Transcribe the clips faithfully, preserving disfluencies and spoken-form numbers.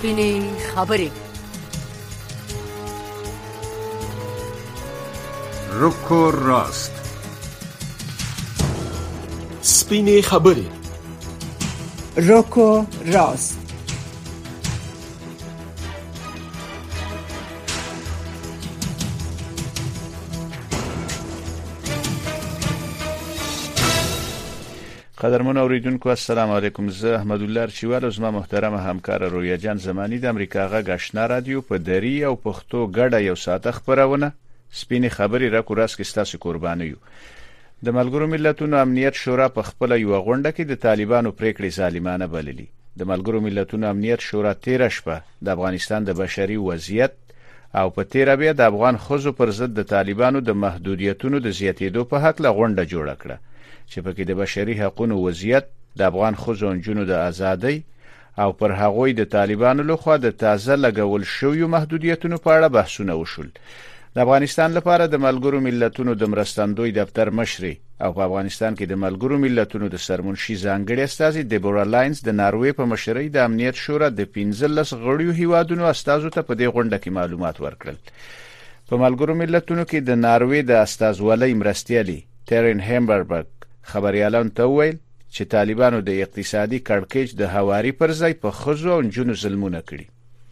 سپینې خبرې. رک و راست. سپینې خبرې. رک و راست. قدرمن اوریدونکو السلام علیکم. زه احمد الله ارچیوال او زما محترم همکار رویا جان زمانی د امریکا غږ آشنا رادیو په دری او پښتو ګډه یو ساعت خبرونه سپینې خبرې را کوراس کې ستاسو قرباني یو. د ملګرو ملتونو امنیت شورا په خپل یو غونډه کې د طالبانو پریکړې ظالمانه بللي. د ملګرو ملتونو امنیت شورا تیر شپه د افغانستان د بشري وضعیت او په تیر بیا د افغان خزو پر ضد د طالبانو د محدودیتونو د زیاتېدو په حق لا غونډه جوړه کړه چې پکې د بشري حقوقو وضعیت، د افغان خزو انجونو د ازادۍ او پر هغوی د طالبانو لخوا د تازه لګول شویو محدودیتونو په اړه بحثونه وشول. د افغانستان لپاره د ملګرو ملتونو د مرستندوی دفتر مشري او په افغانستان کې د ملګرو ملتونو د سرمنشي ځانګړي استازي دیبورا لاینز د ناروې په مشرۍ د امنیت شورا د پنځلس غړیو هیوادونو استازو ته په دې غونډه کې معلومات ورکړل. په ملګرو ملتونو کې د ناروې د استازولۍ مرستیالي ترین هیمبربرګ خبريالان ته ویل چې طالبانو د اقتصادي کړکېچ د هواري پر ځای په خزو او جنو ظلمونه کړي.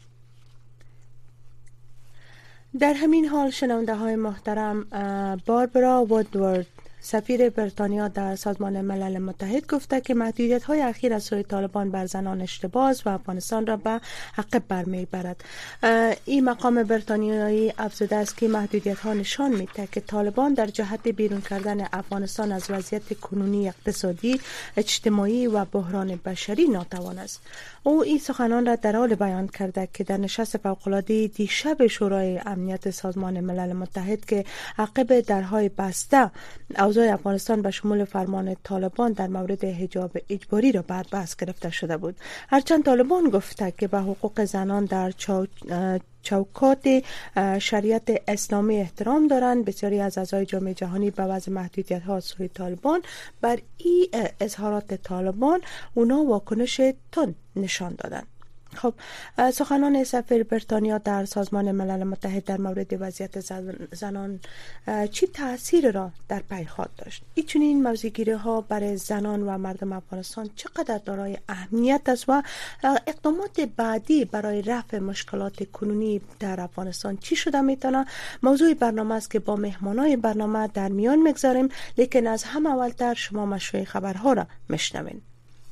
در همین حال شنونده های محترم، باربرا وودورد سفیر بریتانیا در سازمان ملل متحد گفته که محدودیت های اخیر از سوی طالبان بر زنان اشتباه و افغانستان را به عقب برمی‌برد. این مقام بریتانیایی افزوده است که محدودیت ها نشان می‌دهد که طالبان در جهت بیرون کردن افغانستان از وضعیت کنونی اقتصادی، اجتماعی و بحران بشری ناتوان است. او این سخنان را در حال بیان کرده که در نشست فوق‌العاده دیشب شورای امنیت سازمان ملل متحد که عقب درهای بسته اوضاع افغانستان به شمول فرمان طالبان در مورد حجاب اجباری را بر بحث گرفته شده بود. هرچند طالبان گفته که به حقوق زنان در چو... چوکات شریعت اسلامی احترام دارند، بسیاری از اعضای جامعه جهانی به وضع محدودیت ها سوی طالبان بر این اظهارات طالبان اونا واکنش تند نشان دادند. خب سخنان سفیر بریتانیا در سازمان ملل متحد در مورد وضعیت زنان چی تأثیر را در پی خواهد داشت؟ این چنین موضوعگیری ها برای زنان و مردم افغانستان چقدر دارای اهمیت است و اقدامات بعدی برای رفع مشکلات کنونی در افغانستان چی شده میتونه؟ موضوع برنامه است که با مهمانای برنامه در میان میگذاریم، لیکن از هم اولتر شما مشروع خبرها را میشنوین.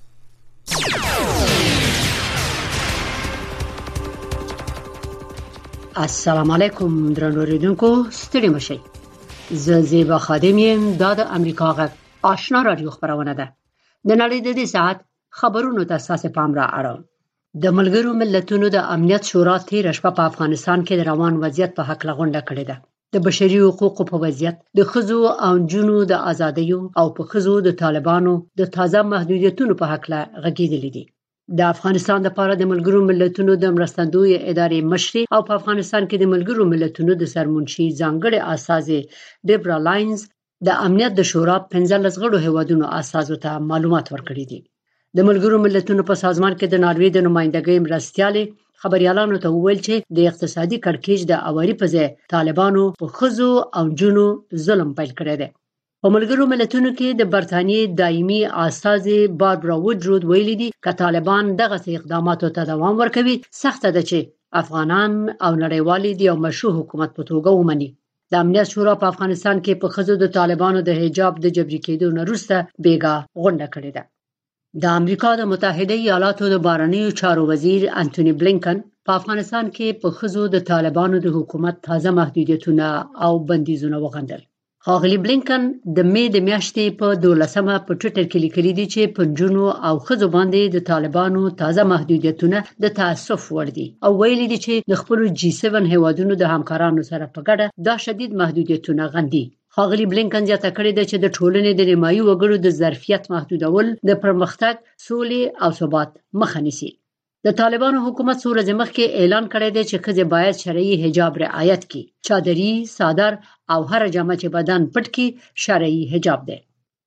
السلام علیکم درنو اوریدونکو، ستړي مشئ. زه زیبا خادم یم. دا د امریکا غږ آشنا رادیو خبرونه ده. د نړۍ د دې ساعت خبرونو ته اساسه پام را اړوم. د ملګرو ملتونو د امنیت شورا تیر شپه په افغانستان کې د روان وضعیت په حق لغونډه کړې ده. د بشري حقوقو په وضعیت، د ښځو او نجونو د ازادیو او په ښځو د طالبانو د تازه محدودیتونو په حق غږېدلې دي. د افغانستان لپاره د ملګرو ملتونو د مرستندوی ادارې مشري او په افغانستان کې د ملګرو ملتونو د سرمنشي ځانګړي استازي دیبرا لاینز د امنیت د شورا پنځلس غړو هیوادونو استازو ته معلومات ورکړي دي. د ملګرو ملتونو په سازمان کې د ناروې د نمائندګۍ مرستیالي خبريالانو ته وویل چې د اقتصادي کړکېچ د اواري په ځای طالبانو په ښځو او جنو ظلم پیل کړی دی. په ملګرو ملتونو کې د برتانیې دایمي استازي باربرا وودورد ویلي دي چې طالبان دغه اقداماتو ته دوام ورکوي، سخته ده چې افغانان او نړیوالي د یو مشروع حکومت په توګه ومني. د امنیت شورا په افغانستان کې په ښځو د طالبانو د حجاب د جبري کېدو نه وروسته بیګا غونډه کړې ده. د امریکا د متحده ایالاتو د بهرنیو چارو وزیر انټونی بلینکن په افغانستان کې په ښځو د طالبانو د حکومت تازه محدودیتونه او بندیزونه وغندل. ښاغلي بلینکن د مې د میاشتې په دولسمه په ټویټر کې لیکلي دي چې په نجونو او ښځو باندې د طالبانو تازه محدودیتونه د تاسف وړ دي او ویلي دي چې د خپل جی سیون هیوادونو د همکارانو سره په ګډه دا شدید محدودیتونه غندي. ښاغلي بلینکن زیاته کړې ده چې د ټولنې د نیمایي وګړو د ظرفیت محدودول د پرمختګ، سولې او ثبات مخه نیسي. د طالبانو حکومت څو ورځې مخکې اعلان کړی دی چې ښځې باید شرعي حجاب رعایت کړي. چادري، صادر او هر جامه چې بدن پټ کړي شرعي حجاب دی.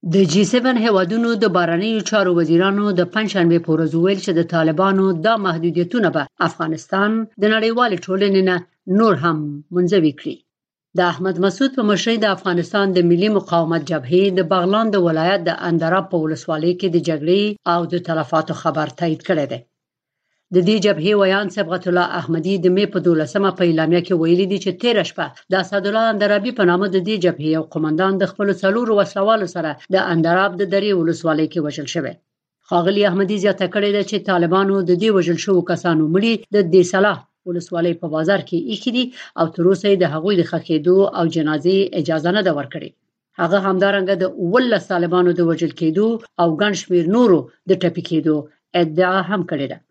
د جی سیون هیوادونو د بهرنیو چارو وزیرانو د پنځشنبه په ورځ ویل چې د طالبانو د محدودیتونو به افغانستان د نړیوال ټولنې نه نور هم منځوي کړي. د احمد مسعود په مشرۍ د افغانستان د ملي مقاومت جبهې د بغلان د ولایت د اندراب په ولسوالۍ کې د جګړې او د تلفاتو خبر تایید کړی دی. د دې جبهې ویان صبغت الله احمدي د مې په دولسمه په اعلامیه کې ویلي دي چې تیر شپه د اسد الله اندرابي په نامه د دې جبهې یو قومندان د خپل څلورو وسلوالو سره د اندراب د درې ولسوالۍ کې وژل شوی. ښاغلي احمدي زیاته کړې ده چې طالبانو د دې وژل شوو کسانو مړي د دې صلاح ولسوالۍ په بازار کې ایښي دي او تر اوسه د هغوی د ښخېدو او جنازې اجازه نه ده ورکړې. هغه همدارنګه د ولس طالبانو د وژل کېدو او ګڼ شمېر نورو د ټپي کېدو ادعا هم کړې ده.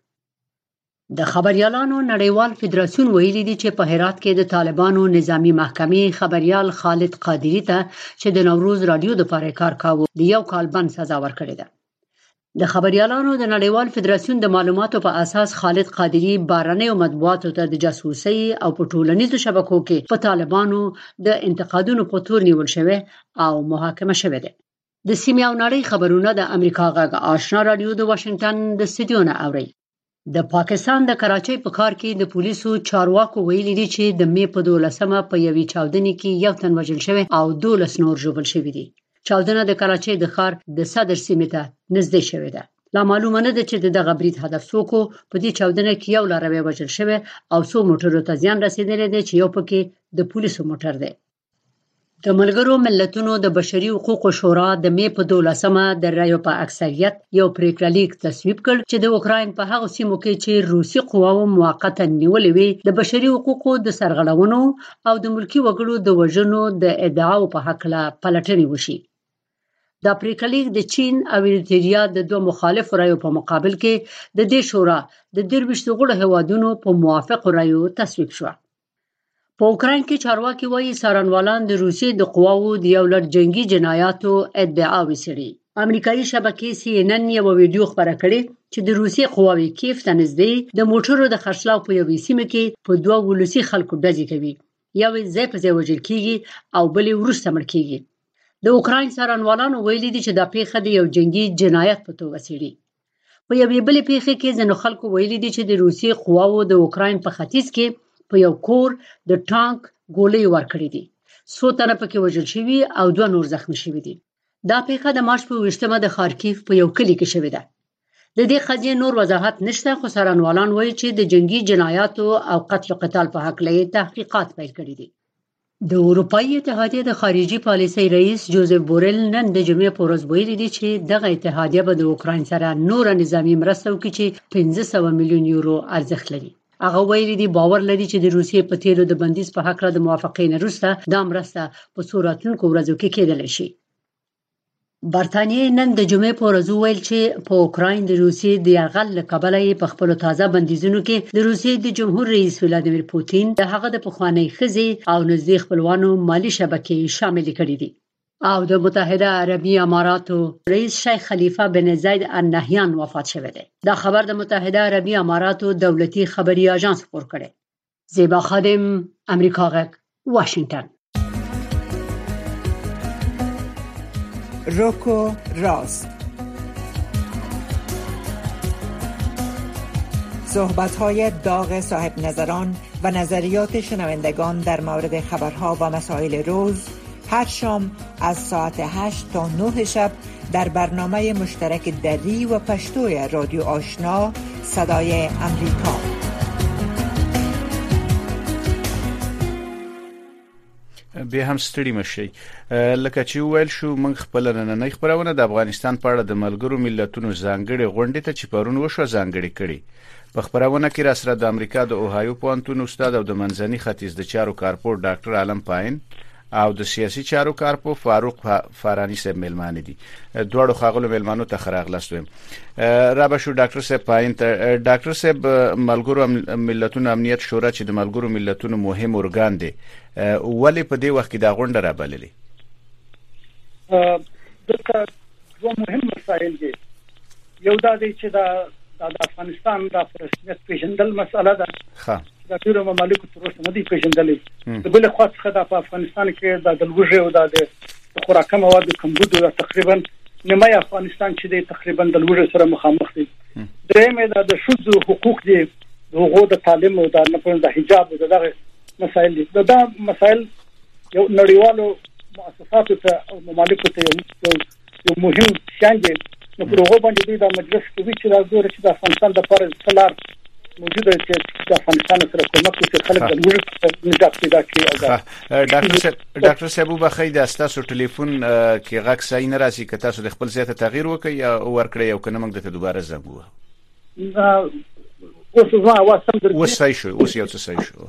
د خبريالانو نړیوال فدراسیون ویلي دي چې په هرات کې د طالبانو نظامی محکمې خبريال خالد قادری ته چې د نوروز رادیو د لپاره کار کاوه د یو کال بند سزا ورکړې ده. د خبريالانو د نړیوال فدراسیون د معلوماتو په اساس خالد قادری بهرنیو مطبوعاتو ته د جاسوسي او په ټولنیزو شبکو کې په طالبانو د انتقادونو په تور نیول شوی او محاکمه شوی دی. د سیمې او نړۍ خبرونه د امریکا غږ آشنا رادیو د واشنگټن د استودیو نه اوري. د پاکستان د کراچۍ په ښار کې د پولیسو چارواکو ویلي دي چې د مې په دولسمه په یوې چاودنې کې یو تن وژل شوی او دولس نور ژوبل شوي دي. چاودنه د کراچۍ د ښار د صدر سیمې ته نږدې شوې ده. لا معلومه نه ده چې دغه برید هدف څوک و. په دې چاودنه کې یو لاروی وژل شوی او څو موټرو ته زیان رسیدلی دی چې یو پکې د پولیسو موټر دی. د ملګرو ملتونو د بشري حقوقو شورا د مې په دولسمه د رایو په اکثریت یو پریکړه لیک تصویب کړ چې د اوکراین په هغو سیمو کې چې روسي قواو موقتا نیولې وي د بشري حقوقو د سرغړونو او د ملکی وګړو د وژنو د ادعاو په حق له پلټنې وشي. دا پریکړه لیک د چین او ایریتریا د دوه مخالفو رایو په مقابل کې د دې شورا د درویشت غړو هیوادونو په موافق رایو تصویب شو. په اوکراین کې چارواکي وایي څارنوالان د روسیې د قواوو د یو لړ جنگي جنایاتو ادعاوې څېړي. امریکایي شبکې سی ان ان یو ویډیو خپره کړې چې د روسیې قواوې کیف ته نږدې د موټرو د خرڅلاو په یوې سیمه کې په دوه ولسي خلکو ډزې کوي. یو ځای په ځای وژل کیږي او بلې وروسته مړ کیږي. د اوکراین څارنوالانو ویلي دي چې دا پیښه د یو جنگي جنایت په توګه څېړي. په یوې بلې پیښه کې ځینو خلکو ویلي دي چې د روسیې قواوو د اوکراین په ختیځ کې په یو کور د ټانک ګولۍ ورکړې دي. څو تنه پکې وژل شوي او دوه نور زخمي شوي دي. دا پیښه د مارچ په اوویشتمه د خارکیف په یو کلي کې شوې ده. د دې قضیې نور وضاحت نشته خو څارنوالان وایي چې د جنگي جنایاتو او قتل او قتال په حق له تحقیقات پیل کړي دي. د اروپایي اتحادیې د خارجي پالیسۍ رئیس جوزف بورل نن د جمعې په ورځ ویلي دي چې دغه اتحادیه به د اوکراین سره نور نظامی مرسته وکړي چې پنځه سوه میلیون یورو ارزښت لري. هغه ویلي دي باور لري چې د روسیې په تیلو د بندیز په حق د موافقې نه وروسته دا مرسته په څو راتلونکو ورځو کې کېدلی شي. برتانیې نن د جمعې په ورځ وویل چې په اوکراین د روسیې د یرغل له کبله یې په خپلو تازه بندیزونو کې د روسیې د جمهور رئیس ولادیمیر پوتین د هغه د پخوانۍ ښځې او نږدې خپلوانو مالي شبکې شاملې کړي دي. او د متحده عربي اماراتو رئیس شیخ خلیفه بن زید ال نهیان وفات شوی دی. دا خبر د متحده عربي اماراتو دولتي خبري اژانس خبر کړی. زیبا خادم، امریکا غږ، واشنگټن. روکو راست، صحبت‌های داغ صاحب نظران و نظریات شنوندگان در مورد خبرها و مسائل روز هر شام از ساعت هشت تا نه شب در برنامه مشترک دری و پشتوی رادیو آشنا صدای امریکا. به هم ستړي مشي لکه چې ویل شو موږ خپل نننۍ خبرونه د افغانستان په اړه د ملګرو ملتونو ځانګړي غونډې ته چې پرون وشو ځانګړي کړي. په خبرونه کې را سره د امریکا د اوهایو پوهنتون استاد او د منځني ختیځ د چارو کارپور ډاکټر عالم پاین او د سیاسي چارو کارپور فاروق فارانی سره ملمانه دي. دوړو خاغلو ملمانو ته خراغلاست ویم. را به شو ډاکټر صاحب پاین ته ډاکټر صاحب ملګرو ملتونو امنیت شورا چې د ملګرو ملتونو مهم ارګان دی ولې په دې وخت کې دا غونډه را بللې؟ دغه دوه مهم مسایل دي. یو دا دی چې دا د افغانستان د رسمیت پیژندل مسله ده. ښه د ټولو ممالکو تر اوسه نه دی پیژندلې. د بل خوا څخه د افغانستان کې د لوږې او د خوراکي مواد کمبود او تقریبا نیمه افغانستان چې د تقریبا د لوړ سره مخامخ دي. درېمه د شذ حقوق دي، هغه د تعلیم او د نه د حجاب او دغه مسائل دي. دا مسائل یو نړیوالو مؤسساتو ته او ممالکو ته یو یو مهم شان دي. نو په هغه باندې د مجلس کې چې راځي چې د افغانستان د پر څلار موجوده چې د افغانستان سره کومک وکړي خلک د موږ نجات پیدا کړي. ډاکټر صاحب ډاکټر صاحب وبخښئ د تاسو ټلیفون کې غږ صحیح نه راځي، که تاسو د خپل ځای ته تغییر وکړئ یا ورکړئ او کنه موږ د ته دوباره زنګ ووهو. اوس زما اواز سم درځي؟ اوس صحیح شو، اوس یو څه صحیح شو.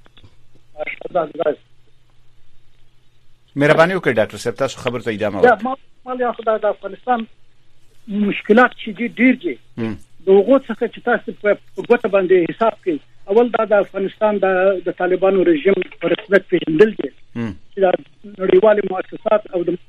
مهرباني وکړئ ډاکټر صاحب تاسو خبر ته ادامه ورکړئ. ما ما له خدای د افغانستان مشکلات چې ډیر دي دغه څخه چې تاسو په ګوته باندې حساب کړئ. اول دا د افغانستان د د طالبانو رژیم پر رسمیت پیژندل دي چې د نړیوالو مؤسسات او د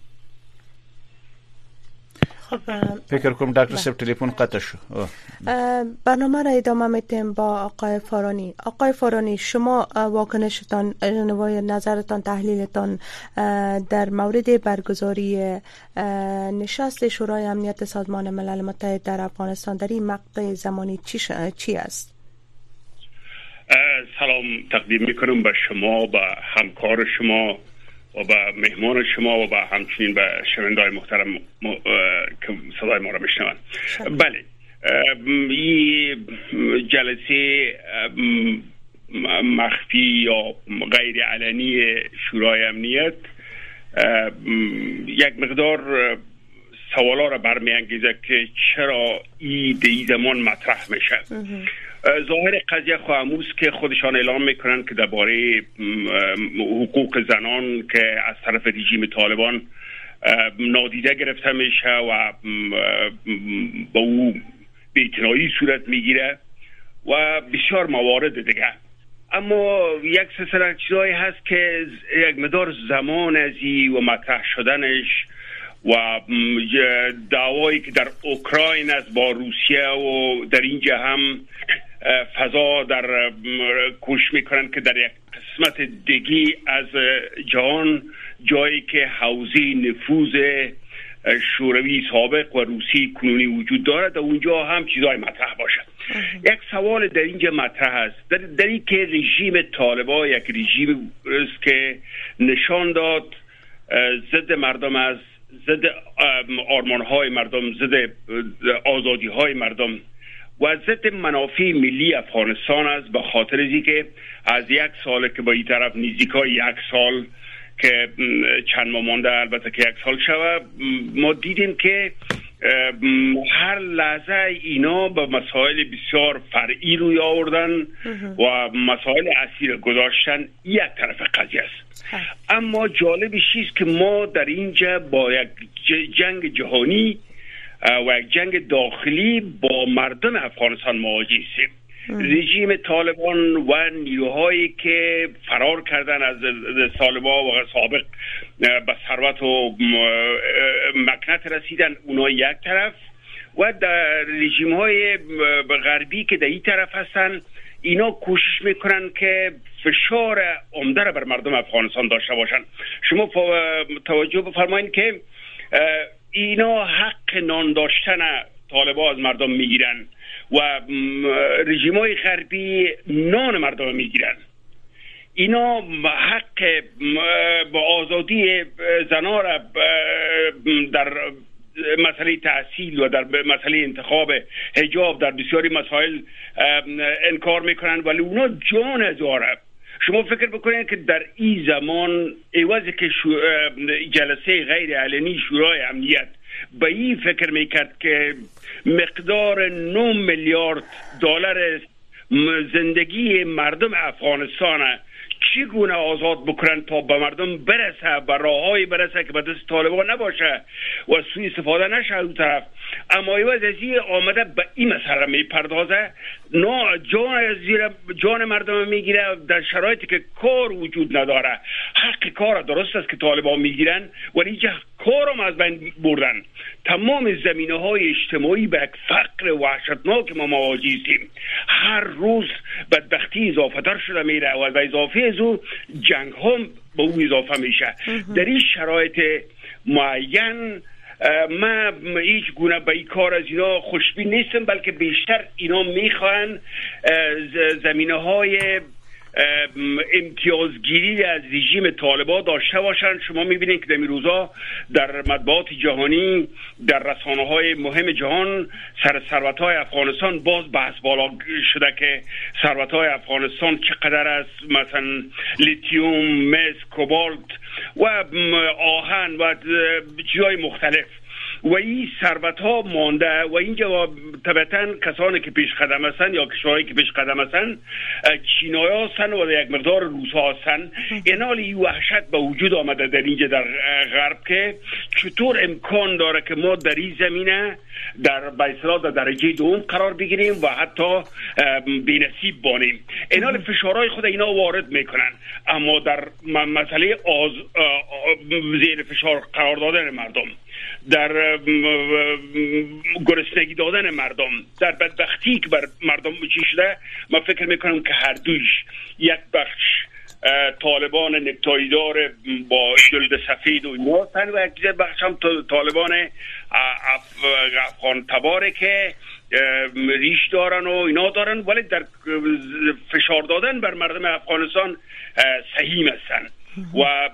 فکر کنم دکتر صاحب تلفن قطع شد. برنامه را ادامه میتیم با آقای فارانی. آقای فارانی شما واکنشتان، نظرتان، تحلیلتان در مورد برگزاری نشست شورای امنیت سازمان ملل متحد در افغانستان در این مقطع زمانی چی, ش... چی است؟ سلام تقدیم میکنم به شما، به همکار شما و به مهمان شما و به همچنین به شنونده‌های محترم م... که صدای ما را میشنوند. بله، این جلسه مخفی یا غیر علنی شورای امنیت یک مقدار سوالا را برمیانگیزه که چرا این دی زمان مطرح میشه. ظاهر قضیه خاموس که خودشان اعلام میکنن که درباره حقوق زنان که از طرف رژیم طالبان نادیده گرفته میشه و با او بی‌اعتنایی صورت میگیره و بسیار موارد دیگه. اما یک سلسله چیزایی هست که یک مقدار زمان ازی و مطرح شدنش و دعوایی که در اوکراین است با روسیه و در اینجا هم فضا در کوشش میکنن که در یک قسمت دیگی از جهان جایی که حوزه نفوذ شوروی سابق و روسی کنونی وجود دارد، اونجا هم چیزای مطرح باشه. یک سوال در اینجا مطرح است، در, در این که رژیم طالبان یک رژیم است که نشان داد ضد مردم است، ضد آرمان‌های مردم، ضد آزادی‌های مردم و ضد منافع ملی افغانستان است، به خاطر اینکه از یک سال که با این طرف نزدیکای یک سال که چند ماه مانده، البته که یک سال شود، ما دیدیم که هر لحظه اینا به مسائل بسیار فرعی روی آوردن و مسائل اصلی گذاشتن یک طرف قضیه است. اما جالبش چیست که ما در اینجا با یک جنگ جهانی و یک جنگ داخلی با مردم افغانستان مواجه هستیم. رژیم طالبان و نیروهایی که فرار کردن از طالبان و سابق به ثروت و مکنت رسیدن، اونا یک طرف، و در رژیم های غربی که در این طرف هستن، اینا کوشش میکنن که فشار عمده را بر مردم افغانستان داشته باشن. شما توجه بفرمایید که اینا حق نان داشتن طالبان از مردم میگیرن و رژیم‌های غربی نان مردم میگیرن. اینا حق با آزادی زنان را در مسئله تحصیل و در مسئله انتخاب حجاب در بسیاری مسائل انکار میکنن، ولی اونا جان ازاره. شما فکر بکنید که در این زمان عوضی که جلسه غیر علنی شورای امنیت به این فکر میکرد که مقدار نه میلیارد دلار زندگی مردم افغانستان چگونه آزاد بکنن تا به مردم برسه، به راههایی برسه که به دست طالبان نباشه و سوء استفاده نشه اون طرف، اما ایواز از این آمده به این مسئله میپردازه، نه جان زیر جان مردم میگیره در شرایطی که کار وجود نداره. حق کار درست است که طالبان میگیرن، ولی اینجا کارم از بین بردن. تمام زمینه های اجتماعی به یک فقر وحشتناک ما مواجه هستیم. هر روز بدبختی اضافه تر شده میره و به اضافه از او جنگ ها به او اضافه میشه. در این شرایط معین ما هیچ گونه به این کار از اینا خوشبین نیستم، بلکه بیشتر اینا میخوان زمینه های امتیازگیری از رژیم طالبان داشته باشند. شما میبینید که در این روزا در مطبوعات جهانی، در رسانه های مهم جهان، سر ثروت های افغانستان باز بحث بالا شده که ثروت های افغانستان چقدر است، مثلا لیتیوم، مس، کوبالت و آهن و چیزهای مختلف و این ثروت ها مانده و اینجا طبعا کسانی که پیش قدم هستند یا کشورهایی که پیش قدم هستند چینایی هستند و یک مقدار روس ها هستند. اینال این وحشت به وجود آمده در اینجا در غرب که چطور امکان داره که ما در این زمینه در به اصطلاح در درجه دوم قرار بگیریم و حتی بی‌نصیب بانیم. اینال فشارهای خود اینا وارد میکنن، اما در مسئله آز زیر فشار قرار دادن مردم، در گرسنگی دادن مردم، در بدبختی که بر مردم چی شده، من فکر میکنم که هر دویش، یک بخش طالبان نکتایدار با جلد سفید و اینا و یک بخش هم طالبان افغان تباره که ریش دارن و اینا دارن، ولی در فشار دادن بر مردم افغانستان صحیح هستن و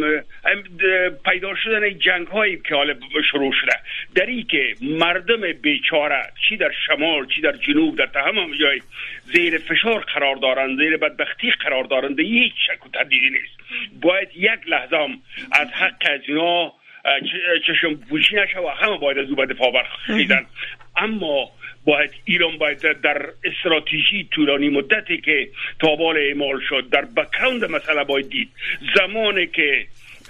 پیدا شدن جنگ هایی که حالا شروع شده در این که مردم بیچاره چی در شمال چی در جنوب در تمام جای زیر فشار قرار دارند، زیر بدبختی قرار دارند، هیچ شک و تردیدی نیست. باید یک لحظه هم از حق از اینا چشم پوشی نشه و همه باید از او به دفاع برخیزن. اما باید ایران باید در استراتژی طولانی مدتی که تابال اعمال شد در بک‌گراند مسئله باید دید. زمانی که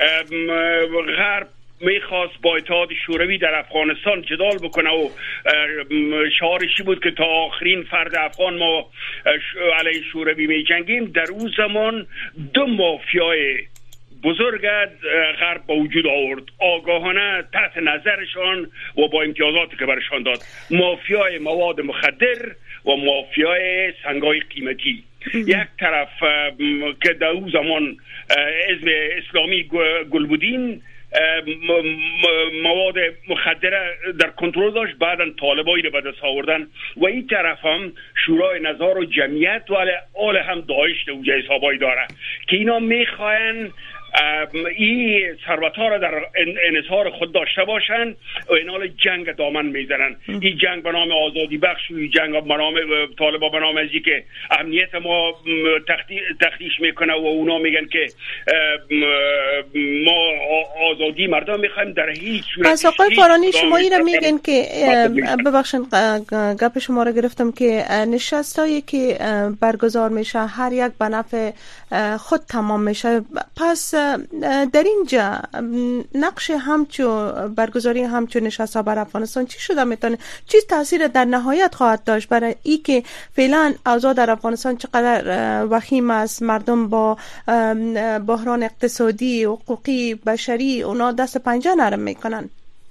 غرب میخواست با اتحاد شوروی در افغانستان جدال بکنه و شعارشی بود که تا آخرین فرد افغان ما علیه شوروی می جنگیم، در اون زمان دو مافیای بزرگ غرب با وجود آورد، آگاهانه تحت نظرشان و با امتیازاتی که برشان داد، مافیای مواد مخدر و مافیای سنگای قیمتی. یک طرف که در اون زمان حزب اسلامی گلبودین مواد مخدره در کنترل داشت، بعداً طالبایی رو به دست آوردن و این طرف هم شورای نظار و جمعیت و آل هم داعش اونجا حسابایی داره که اینا میخواین این ثروت ها را در انحصار خود داشته باشند و اینال جنگ دامن میزنن. این جنگ به نام آزادی بخش و این جنگ به نام طالبا به نام ازی که امنیت ما تخدیش میکنه و اونا میگن که ما آزادی مردم میخوایم. در هیچ صورت پس آقای فارانی شما این را میگن که ببخشید گپ شما را گرفتم که نشستایی که برگزار میشه هر یک به نفع خود تمام میشه، پس در اینجا نقش همچو برگزاری همچو نشست ها بر افغانستان چی شده میتونه، چی تاثیر در نهایت خواهد داشت برای ای که فعلا اوضاع در افغانستان چقدر وخیم است، مردم با بحران اقتصادی، حقوقی، بشری اونا دست پنجه نرم میکنن؟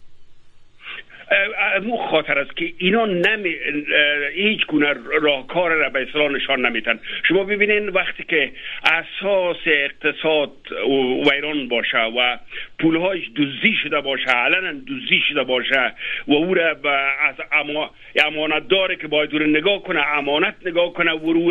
مو خاطر است که اینا نمی هیچ گونه راهکار را به اصطلاح نشان نمیدن. شما ببینین وقتی که اساس اقتصاد ویران باشه و پولهاش دزدی شده باشه، علنا دزدی شده باشه و او را از اما امانت داره که باید رو نگاه کنه، امانت نگاه کنه و رو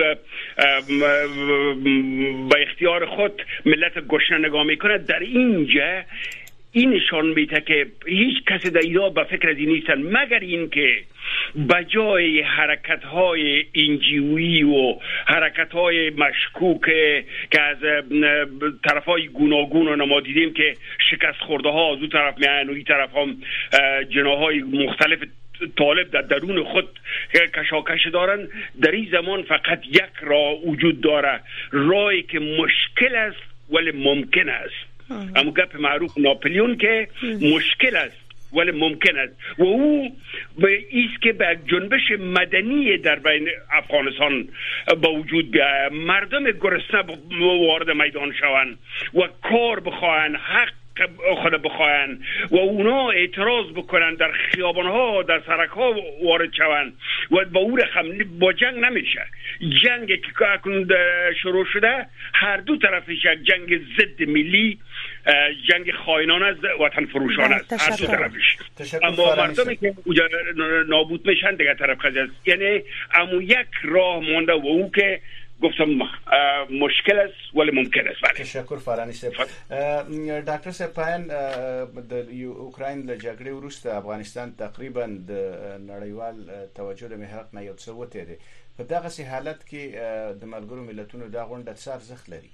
به اختیار خود ملت گشنه نگاه میکنه، در اینجا این نشان میده که هیچ کسی در اینا به فکر از این نیستن، مگر این که بجای حرکت های انجیویی و حرکت های مشکوک که از طرف های گوناگون رو ما دیدیم که شکست خورده ها از اون طرف میان و این طرف هم جناهای مختلف طالب در درون خود کشاکش دارن، در این زمان فقط یک راه وجود داره، راهی که مشکل است ولی ممکن است. اما گپ معروف ناپلیون که مشکل است ولی ممکن است و او به ایست که به جنبش مدنی در بین افغانستان با وجود بیاید، مردم گرسنه وارد میدان شوند و کار بخواهند، حق خود بخواهن و اونا اعتراض بکنن در خیابانها در سرکها وارد شوند و با او رقم با جنگ نمیشه. جنگ که اکنون شروع شده هر دو طرفش یک جنگ ضد ملی، جنگ خائنانه وطن فروشانه است هر دو طرفش. اما مردمی که نابود میشن دیگه طرف قضیه است. یعنی امو یک راه مونده و او که گفتم مشکل است ولی ممکن است. بله. تشکر فرانی صاحب. ډاکټر صاحب پاین د اوکراین له جګړې وروسته افغانستان تقریبا د نړیوال توجه د محرق نه یو څه وتیری. په دغه سي حالت کې د ملګرو ملتونو د غونډه څار ارزښت لري.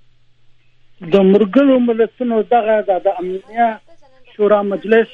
د ملګرو ملتونو دغه د امنیه شورا مجلس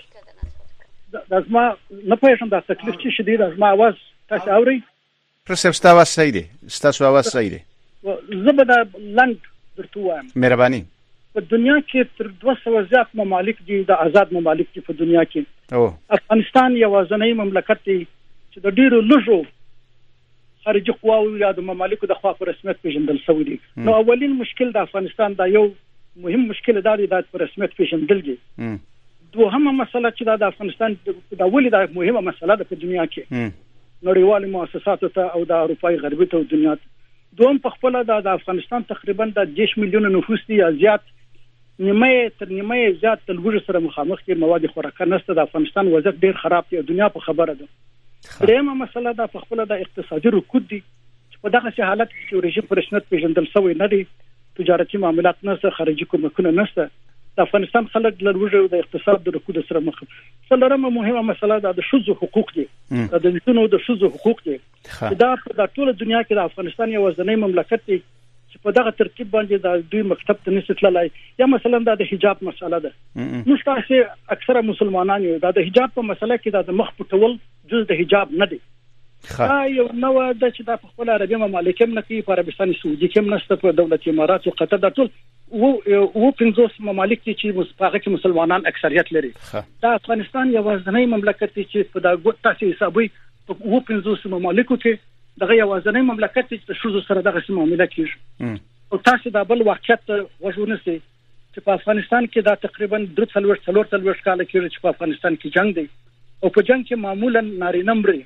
د اسما نه پېژنم د تکلیف چې شدید از ما आवाज تاسو اوري. پرسب ستا आवाज صحیح دی. ستاسو आवाज صحیح دی. زبده لنډ درته وایم. مهرباني. په دنیا کې تر دوه سوه زیات ممالک دي د آزاد ممالک دي په دنیا کې. او افغانستان یوازینی مملکت دی چې د ډیرو لږو خارجي قواو یا د ممالکو د خوا په رسمیت پیژندل شوی دی. نو اولین مشکل د افغانستان دا یو مهم مشکل دا دی د رسمیت پیژندل دي. دوهمه مسله چې د افغانستان د ولې دا مهمه مسله ده په دنیا کې نړیوال مؤسساتو ته او د اروپای غربي ته دنیا ته. دوم په خپل د افغانستان تقریبا د دیش میلیون نفوس دی زیات نیمه تر نیمه زیات د لوږې سره مخامخ دي. مواد خوراکه نشته. د افغانستان وضعیت ډیر خراب دی. دنیا په خبره ده. درېمه مسله دا په خپل د اقتصادي رکود دي چې په دغه حالت کې رژیم پر رسمیت پیژندل شوی نه دی. تجارتي معاملات نشته، خارجي کومکونه نشته. د افغانستان خلک د لوږې او د اقتصاد د رکود سره مخ دي. څلورمه مهمه مسله دا د ښځو حقوق دي. د نجونو د ښځو حقوق دي. دا په ټوله دنیا کې د افغانستان یو ځنی مملکت دی چې په دغه ترتیب باندې د دوی مکتب ته نشي تللی. یا مثلا دا د حجاب مسله ده. موږ تاسو اکثره مسلمانان یو دا د حجاب په مسله کې دا د مخ پټول جز د حجاب نه دی. دا یو نو د چې د خپل عربي ممالک هم نه کوي، په عربستان سعودي کې هم نشته، په دولت امارات او قطر دا ټول وو وو پنځوس ممالک چې مصپاغه کې مسلمانان اکثریت لري. دا افغانستان یو ځنی مملکت دی چې په دغه تاسو حسابي په وو پنځوس ممالکو کې دغه یو ځنی مملکت دی چې شوزو سره دغه معاملې کیږي. او تاسو دا بل واقعیت وژونه سي چې په افغانستان کې دا تقریبا درې څلور څلور څلور کال کې چې په افغانستان کې جنگ دی او په جنگ کې معمولا نارینه مري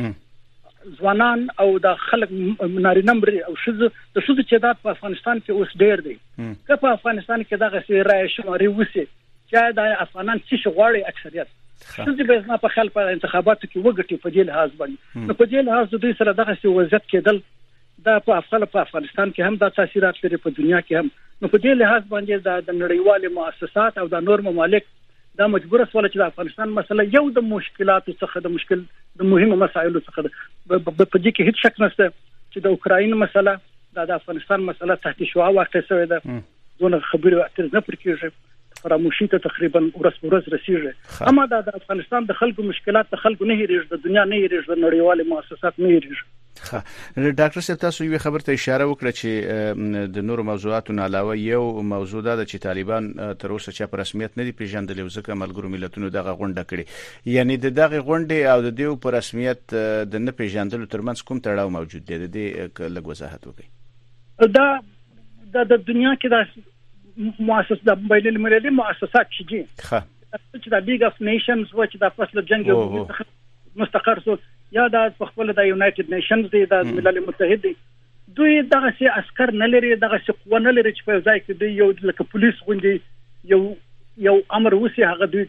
ځوانان او د خلک نارینه مري او شذ د شذ تعداد په افغانستان کې اوس ډیر دی. که په افغانستان کې دغه سي رای شماري وسی چې د افغانان څه غواړي اکثریت شذ به نه په خپل په انتخاباتو کې وګټي په دې لحاظ باندې. نو په دې لحاظ دوی سره دغه سي وضعیت کېدل دا په افغان په افغانستان کې هم دا تاثیرات لري، په دنیا کې هم. نو په دې لحاظ باندې د نړیوال مؤسسات او د نور ممالک دا مجبور سول چې د افغانستان مسله یو د مشکلاتو څخه د مشکل د مهمه مسایلو څخه ده. په دې کې هیڅ شک نشته چې د اوکراین مسله د افغانستان مسله تحت شعاع واقع شوې ده. دونه خبرې اترې نه پرکېږي، فراموشي ته تقریبا ورځ ورځ رسیږي. اما د افغانستان د خلکو مشکلات د خلکو نه هېریږي، د دنیا نه هېریږي، د نړیوال مؤسسات نه هېریږي. ها ډاکټر صاحب تاسو یو خبر ته اشاره وکړه چې د نورو موضوعاتو نه علاوه یو موضوع ده چې طالبان تر اوسه چې په رسمیت نه دي پیژندل او ځکه ملګرو ملتونو دغه غونډه کړي. یعنی د دغه غونډې او د دیو په رسمیت د نه پیژندلو ترمنځ کوم تړاو موجود دی؟ د دې لږ وضاحت وکړئ. دا د دنیا کې د مؤسسات د بین المللي مؤسسات چې دي ښه چې د لیګ اف نیشنز و چې د فصل جنگ مستقر سو یا د خپل د یونایټډ نیشنز دی د ملل متحد دی. دوی دغه سي عسكر نه لري، دغه سي قوه نه لري چې په ځای کې دی یو لکه پولیس غونډي یو یو امر وسی هغه دوی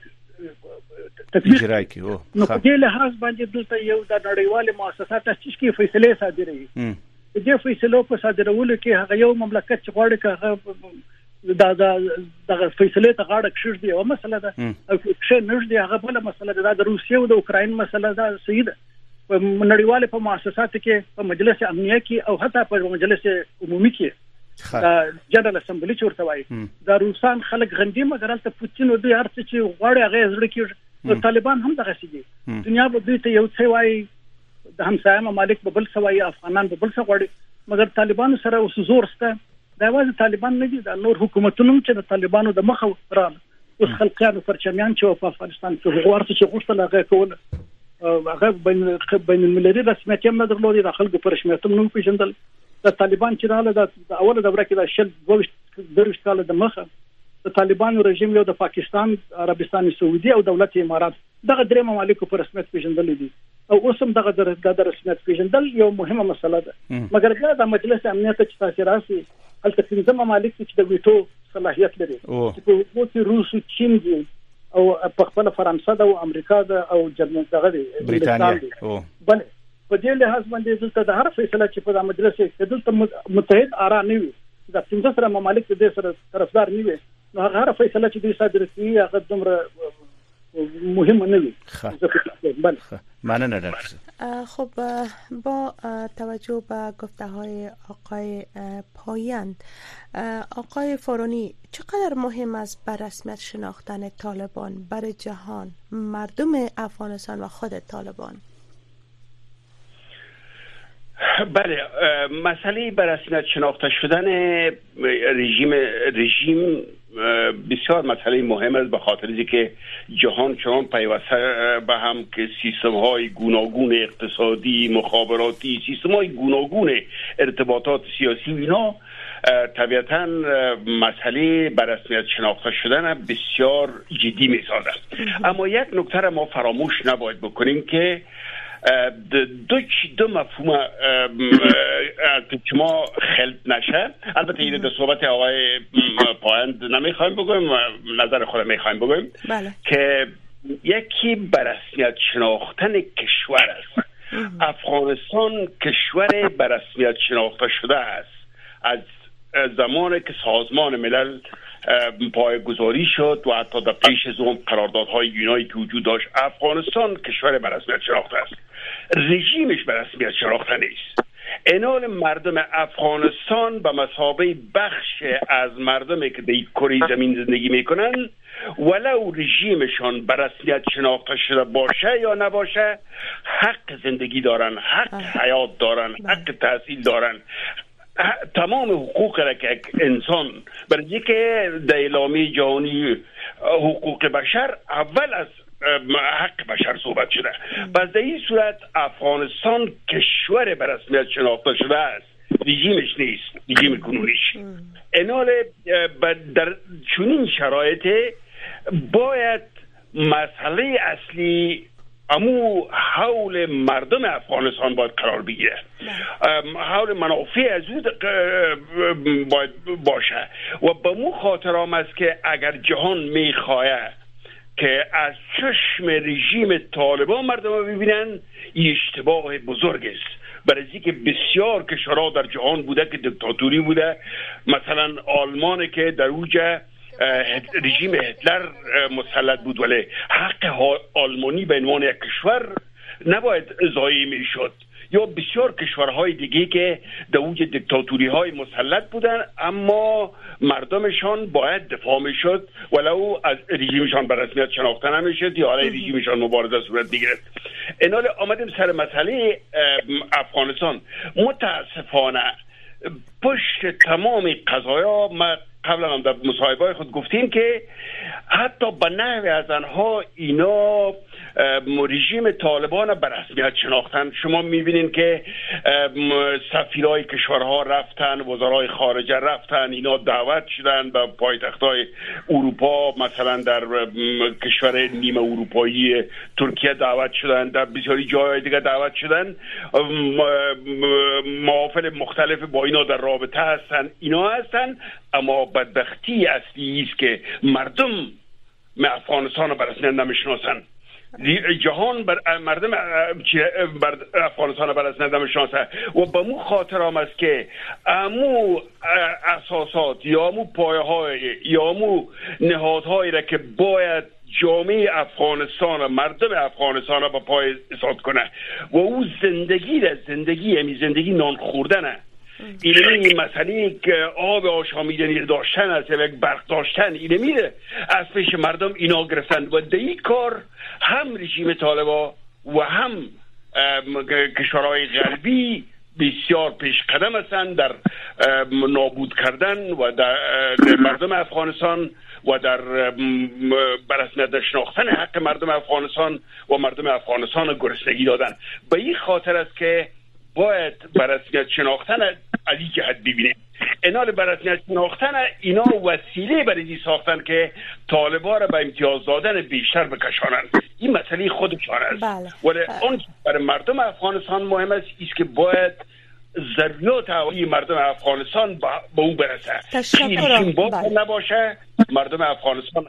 اجرا کوي. نو په دې لحاظ باندې دلته یو د نړیوال مؤسسات چې کی فیصله صادروي. دې فیصلو په صادرولو کې هغه یو مملکت چې غواړي هغه دا د فیصله ته غاړه کښ دی او مسله ده او څه نشي هغه بل مسله ده. د روسیې او د اوکراین مسله ده صحیح ده. په نړیوال په مؤسساتو کې په مجلس امنیه کې او حتی په مجلس عمومي کې دا جنرال اسمبلی چورته وایي دا روسان خلک غندي مګر تل پوتین دوی هر څه چې غواړي هغه زړه کې او طالبان هم دغه شي دي. دنیا به دوی ته یو څه وایي د همسایه ممالک به بل څه وایي، افغانان به بل څه غواړي، مګر طالبان سره اوس زور شته. دا وایي طالبان نه دي، دا نور حکومتونه چې د طالبانو د مخه راغله اوس خلکانو پرچمیان چې په افغانستان کې غواړي چې غوښتل هغه کول هغه بین بین المللي رسمیت هم نه درلودي، د خلکو پر رسمیت هم نه پیژندل. د طالبان چې رااله د اوله دوره کې د شل دوه کال د مخه د د طالبانو رژیم یو د پاکستان، عربستان سعودي او دولت امارات دغه درې ممالکو په رسمیت پیژندل دي او اوس هم دغه د رسمیت پیژندل یو مهمه مسله ده. مګر بیا د مجلس امنیت چې تاسو راسي هلته پنځه ممالک چې د ویټو صلاحیت لري چې په کې روس، چین دي او په خپل فرانسه ده او امریکا ده او جرمن دغه دي بریتانیا. او بل په دې لحاظ باندې دلته د هر فیصله چې په مجلس کې دلته متحد آرا نه وي، د پنځه سره ممالک د سره طرفدار نه وي، نو هغه فیصله چې دوی صادره کوي هغه دومره مهم نه وي. بله مننه ډاکټر. خب با توجه به گفته های آقای پایند، آقای فارانی چقدر مهم است بر رسمیت شناختن طالبان برای جهان، مردم افغانستان و خود طالبان؟ بله، مسئله بر رسمیت شناخته شدن رژیم رژیم بسیار مسئله مهم است، به خاطر اینکه جهان چنان پیوسته به هم که سیستم های گوناگون اقتصادی، مخابراتی، سیستم های گوناگون ارتباطات سیاسی و اینا طبیعتا مسئله بر رسمیت شناخته شدن بسیار جدی می سازد. اما یک نکته را ما فراموش نباید بکنیم که دو دو مفهوم که ما خلط نشه. البته این در صحبت آقای پایند نمیخوایم بگویم، نظر خود میخوایم بگویم. بله. که یکی بر رسمیت شناختن کشور است. افغانستان کشور بر رسمیت شناخته شده است از زمانی که سازمان ملل پایه‌گذاری شد و حتی در پیش از اون قراردادهای یونایی که وجود داشت. افغانستان کشور به رسمیت شناخته است، رژیمش به رسمیت شناخته نیست. اینال مردم افغانستان به مثابه بخش از مردمی که در کره زمین زندگی میکنن، ولو رژیمشان به رسمیت شناخته شده باشه یا نباشه، حق زندگی دارن، حق حیات دارن، حق تحصیل دارن، تمام حقوق را که انسان برای که در اعلامیه جهانی حقوق بشر اول از حق بشر صحبت شده. پس در این صورت افغانستان کشور به رسمیت شناخته شده است، رژیمش نیست، رژیم کنونیش. اینال در چنین شرایط باید مسئله اصلی امو حول مردم افغانستان باید قرار بگیره، حول منافع از او باید باشه و به مو خاطر هم است که اگر جهان میخواه که از چشم رژیم طالبان مردم رو ببینن، اشتباه بزرگ است. برای که بسیار کشورها در جهان بوده که دیکتاتوری بوده، مثلا آلمان که در اوج رژیم هتلر مسلط بود، ولی حق آلمانی به عنوان یک کشور نباید ضایع میشد. یا بسیار کشورهای دیگه که در اوج دیکتاتوری های مسلط بودن اما مردمشان باید دفاع میشد ولو از رژیمشان به رسمیت شناخته نمیشد یا علیه رژیمشان مبارزه صورت میگرفت. اینال آمدیم سر مسئله افغانستان. متاسفانه پشت تمام قضایا ما قبلا هم در مصاحبه‌های خود گفتیم که حتی به نحو از آنها اینا رژیم طالبان به رسمیت شناختن. شما میبینین که سفیرای کشورها رفتن، وزرای خارجه رفتن، اینا دعوت شدن به پایتخت‌های اروپا، مثلا در کشور نیمه اروپایی ترکیه دعوت شدن، در بسیاری جاهای دیگه دعوت شدن، محافل مختلف با اینا در رابطه هستن. اینا هستن اما بدبختی اصلی است که مردم افغانستان رو به رسمیت نمیشناسن. جهان بر مردم بر افغانستان بر رسمیت نمیشناسه و به مو خاطر هم است که امو اساسات یا امو پایه های یا امو نهادهایی را که باید جامعه افغانستان و مردم افغانستان را به پای اساس کنه و او زندگی را زندگی همی زندگی نان خوردنه. این مسئله که آب آشامیدنی داشتن است یا یک برق داشتن اینه میره از پیش مردم اینا گرفتن و در این کار هم رژیم طالبان و هم کشورهای غربی بسیار پیش قدم هستند در نابود کردن و در مردم افغانستان و در برسمیت شناختن حق مردم افغانستان و مردم افغانستان گرسنگی دادن. به این خاطر است که باید بررسیت شناختن از این جهت ببینیم. اینا بررسیت شناختن اینا وسیله برای ساختن که طالبان را به امتیاز دادن بیشتر بکشانند. این مسئله خودشان است. بله. ولی اون برای مردم افغانستان مهم است است که باید ضروریات هوایی مردم افغانستان به او برسه. تشکر. بله. نباشه مردم افغانستان.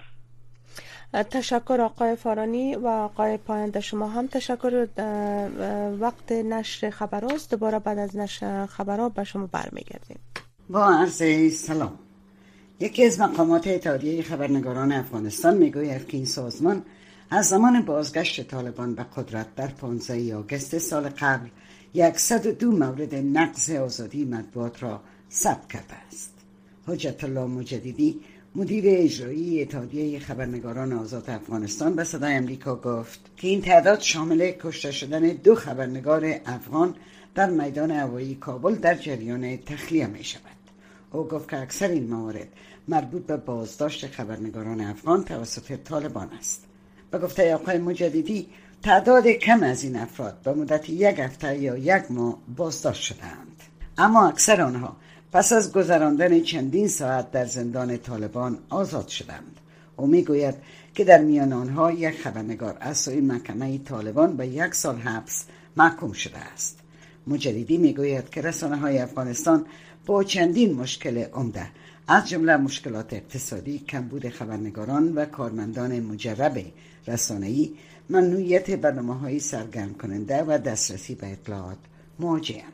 تشکر آقای فارانی و آقای پاینده، شما هم تشکر. وقت نشر خبراست، دوباره بعد از نشر خبرها به شما برمیگردیم. با عرض سلام. یکی از مقامات اتحادیه خبرنگاران افغانستان میگوید که این سازمان از زمان بازگشت طالبان به قدرت در پانزده آگوست سال قبل صد و دو مورد نقض آزادی مطبوعات را ثبت کرده است. حجت الله مجددی مدیر اجرایی اتحادیه خبرنگاران آزاد افغانستان به صدای امریکا گفت که این تعداد شامل کشته شدن دو خبرنگار افغان در میدان هوایی کابل در جریان تخلیه می شود. او گفت که اکثر این موارد مربوط به بازداشت خبرنگاران افغان توسط طالبان است. به گفته آقای مجددی تعداد کم از این افراد به مدت یک هفته یا یک ماه بازداشت شدند، اما اکثر آنها پس از گذراندن چندین ساعت در زندان طالبان آزاد شدند. او میگوید که در میان آنها یک خبرنگار از سوی محکمه طالبان به یک سال حبس محکوم شده است. مجددی میگوید که رسانه‌های افغانستان با چندین مشکل عمده از جمله مشکلات اقتصادی، کمبود خبرنگاران و کارمندان مجرب رسانه‌ای، ممنوعیت برنامه‌های سرگرم کننده و دسترسی به اطلاعات مواجه‌اند.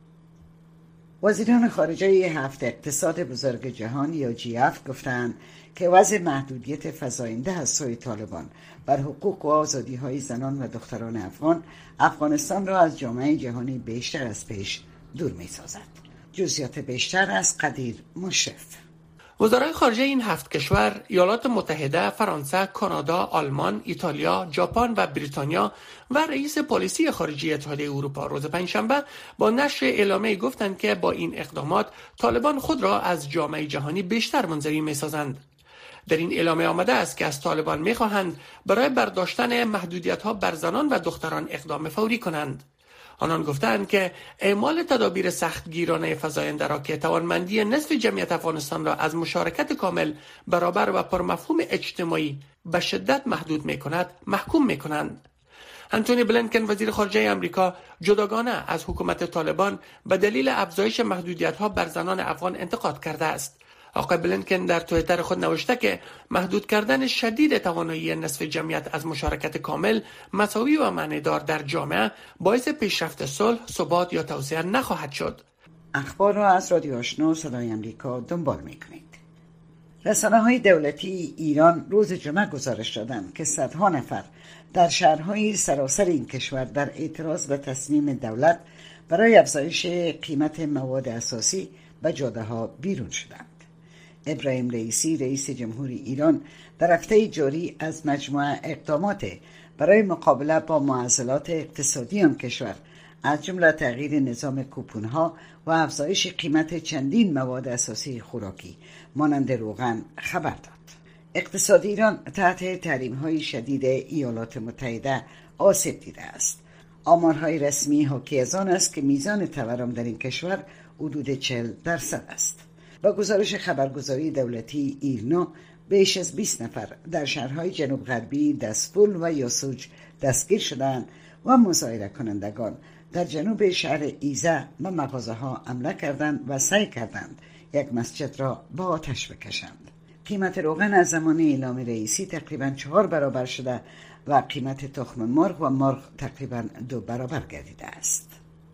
وزیران خارجه هفت اقتصاد بزرگ جهان یا جی اف گفتند که وضع محدودیت فزاینده از سوی طالبان بر حقوق و آزادی‌های زنان و دختران افغان افغانستان را از جامعه جهانی بیشتر از پیش دور می‌سازد. جزئیات بیشتر از قدیر مشرف. وزرای خارجه این هفت کشور، ایالات متحده، فرانسه، کانادا، آلمان، ایتالیا، ژاپن و بریتانیا و رئیس پلیسی خارجی اتحادیه اروپا روز پنجشنبه با نشر اعلامیه گفتند که با این اقدامات طالبان خود را از جامعه جهانی بیشتر منزوی می‌سازند. در این اعلامیه آمده است که از طالبان می‌خواهند برای برداشتن محدودیت‌ها بر زنان و دختران اقدام فوری کنند. آنان گفتند که اعمال تدابیر سختگیرانه فزاینده را که توانمندی نصف جمعیت افغانستان را از مشارکت کامل، برابر و پرمفهوم اجتماعی به شدت محدود می‌کند، محکوم می‌کنند. انتونی بلینکن وزیر خارجه آمریکا جداگانه از حکومت طالبان به دلیل افزایش محدودیت‌ها بر زنان افغان انتقاد کرده است. آقای بلینکن در توییتر خود نوشته که محدود کردن شدید توانایی نصف جمعیت از مشارکت کامل، مساوی و معنیدار در جامعه باعث پیشرفت صلح، ثبات یا توسعه نخواهد شد. اخبار را از رادیو آشنا صدای آمریکا دنبال می‌کنید. رسانه‌های دولتی ایران روز جمعه گزارش دادند که صدها نفر در شهرهای سراسر این کشور در اعتراض به تصمیم دولت برای افزایش قیمت مواد اساسی به جاده‌ها بیرون شدند. ابراهیم رئیسی رئیس جمهوری ایران در هفته جاری از مجموعه اقدامات برای مقابله با معضلات اقتصادی آن کشور از جمله تغییر نظام کوپون‌ها و افزایش قیمت چندین مواد اساسی خوراکی مانند روغن خبر داد. اقتصاد ایران تحت تحریم‌های شدید ایالات متحده آسیب دیده است. آمارهای رسمی حاکی از آن است که میزان تورم در این کشور حدود چهل درصد است. با گزارش خبرگزاری دولتی ایرنا، بیش از بیست نفر در شهرهای جنوب غربی دسفول و یاسوج دستگیر شدند و مظاهره کنندگان در جنوب شهر ایزه و مغازه ها حمله کردند و سعی کردند یک مسجد را با آتش بکشند. قیمت روغن از زمان اعلام رئیسی تقریبا چهار برابر شده و قیمت تخم مرغ و مرغ تقریبا دو برابر گردیده است.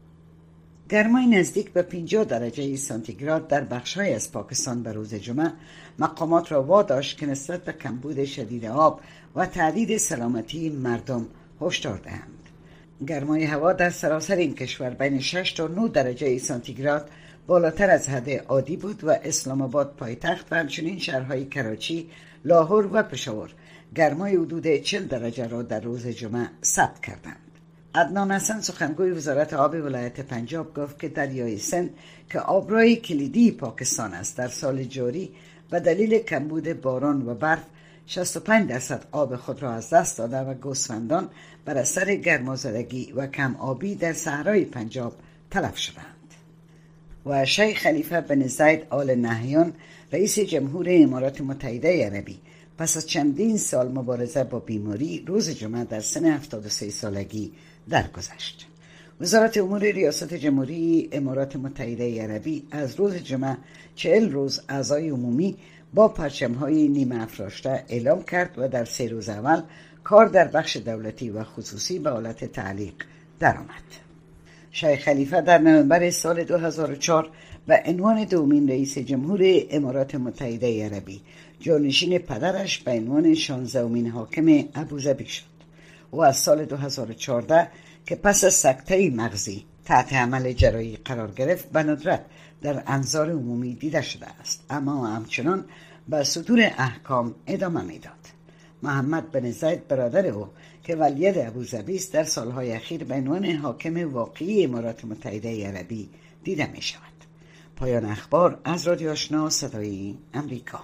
گرمای نزدیک به پنجاه درجه سانتیگراد در بخش‌های از پاکستان به روز جمعه مقامات را واداشت که نسبت به کمبود شدید آب و تهدید سلامتی مردم هشدار دهند. گرمای هوا در سراسر این کشور بین شش تا نه درجه سانتیگراد بالاتر از حد عادی بود و اسلام آباد پایتخت و همچنین شهرهای کراچی، لاهور و پشاور گرمای حدود چهل درجه را در روز جمعه ثبت کردند. عدنان حسن سخنگوی وزارت آب ولایت پنجاب گفت که دریای سند که آبراه کلیدی پاکستان است در سال جاری و دلیل کمبود باران و برف شصت و پنج درصد آب خود را از دست داده و گوسفندان بر اثر گرمازدگی و کم آبی در صحرای پنجاب تلف شدند. و شیخ خلیفه بن زید آل نهیان رئیس جمهور امارات متحده عربی پس از چندین سال مبارزه با بیماری روز جمعه در سن هفتاد و سه سالگی درگذشت. وزارت امور ریاست جمهوری امارات متحده عربی از روز جمعه چهل روز اعضای عمومی با پرچم‌های نیمه افراشته اعلام کرد و در سه روز اول کار در بخش دولتی و خصوصی به حالت تعلیق درآمد. شیخ خلیفه در نوامبر سال دو هزار و چهار به عنوان دومین رئیس جمهور امارات متحده عربی جانشین پدرش به عنوان شانزدهمین حاکم ابوظبی شد و از سال دو هزار و چهارده که پس از سکته مغزی تحت عمل جراحی قرار گرفت به ندرت در انظار عمومی دیده شده است، اما همچنان به صدور احکام ادامه میداد. محمد بن زید برادر او که ولید ابوظبی است در سالهای اخیر به عنوان حاکم واقعی امارات متحده عربی دیده می شود. پایان اخبار از رادیو آشنا صدای امریکا.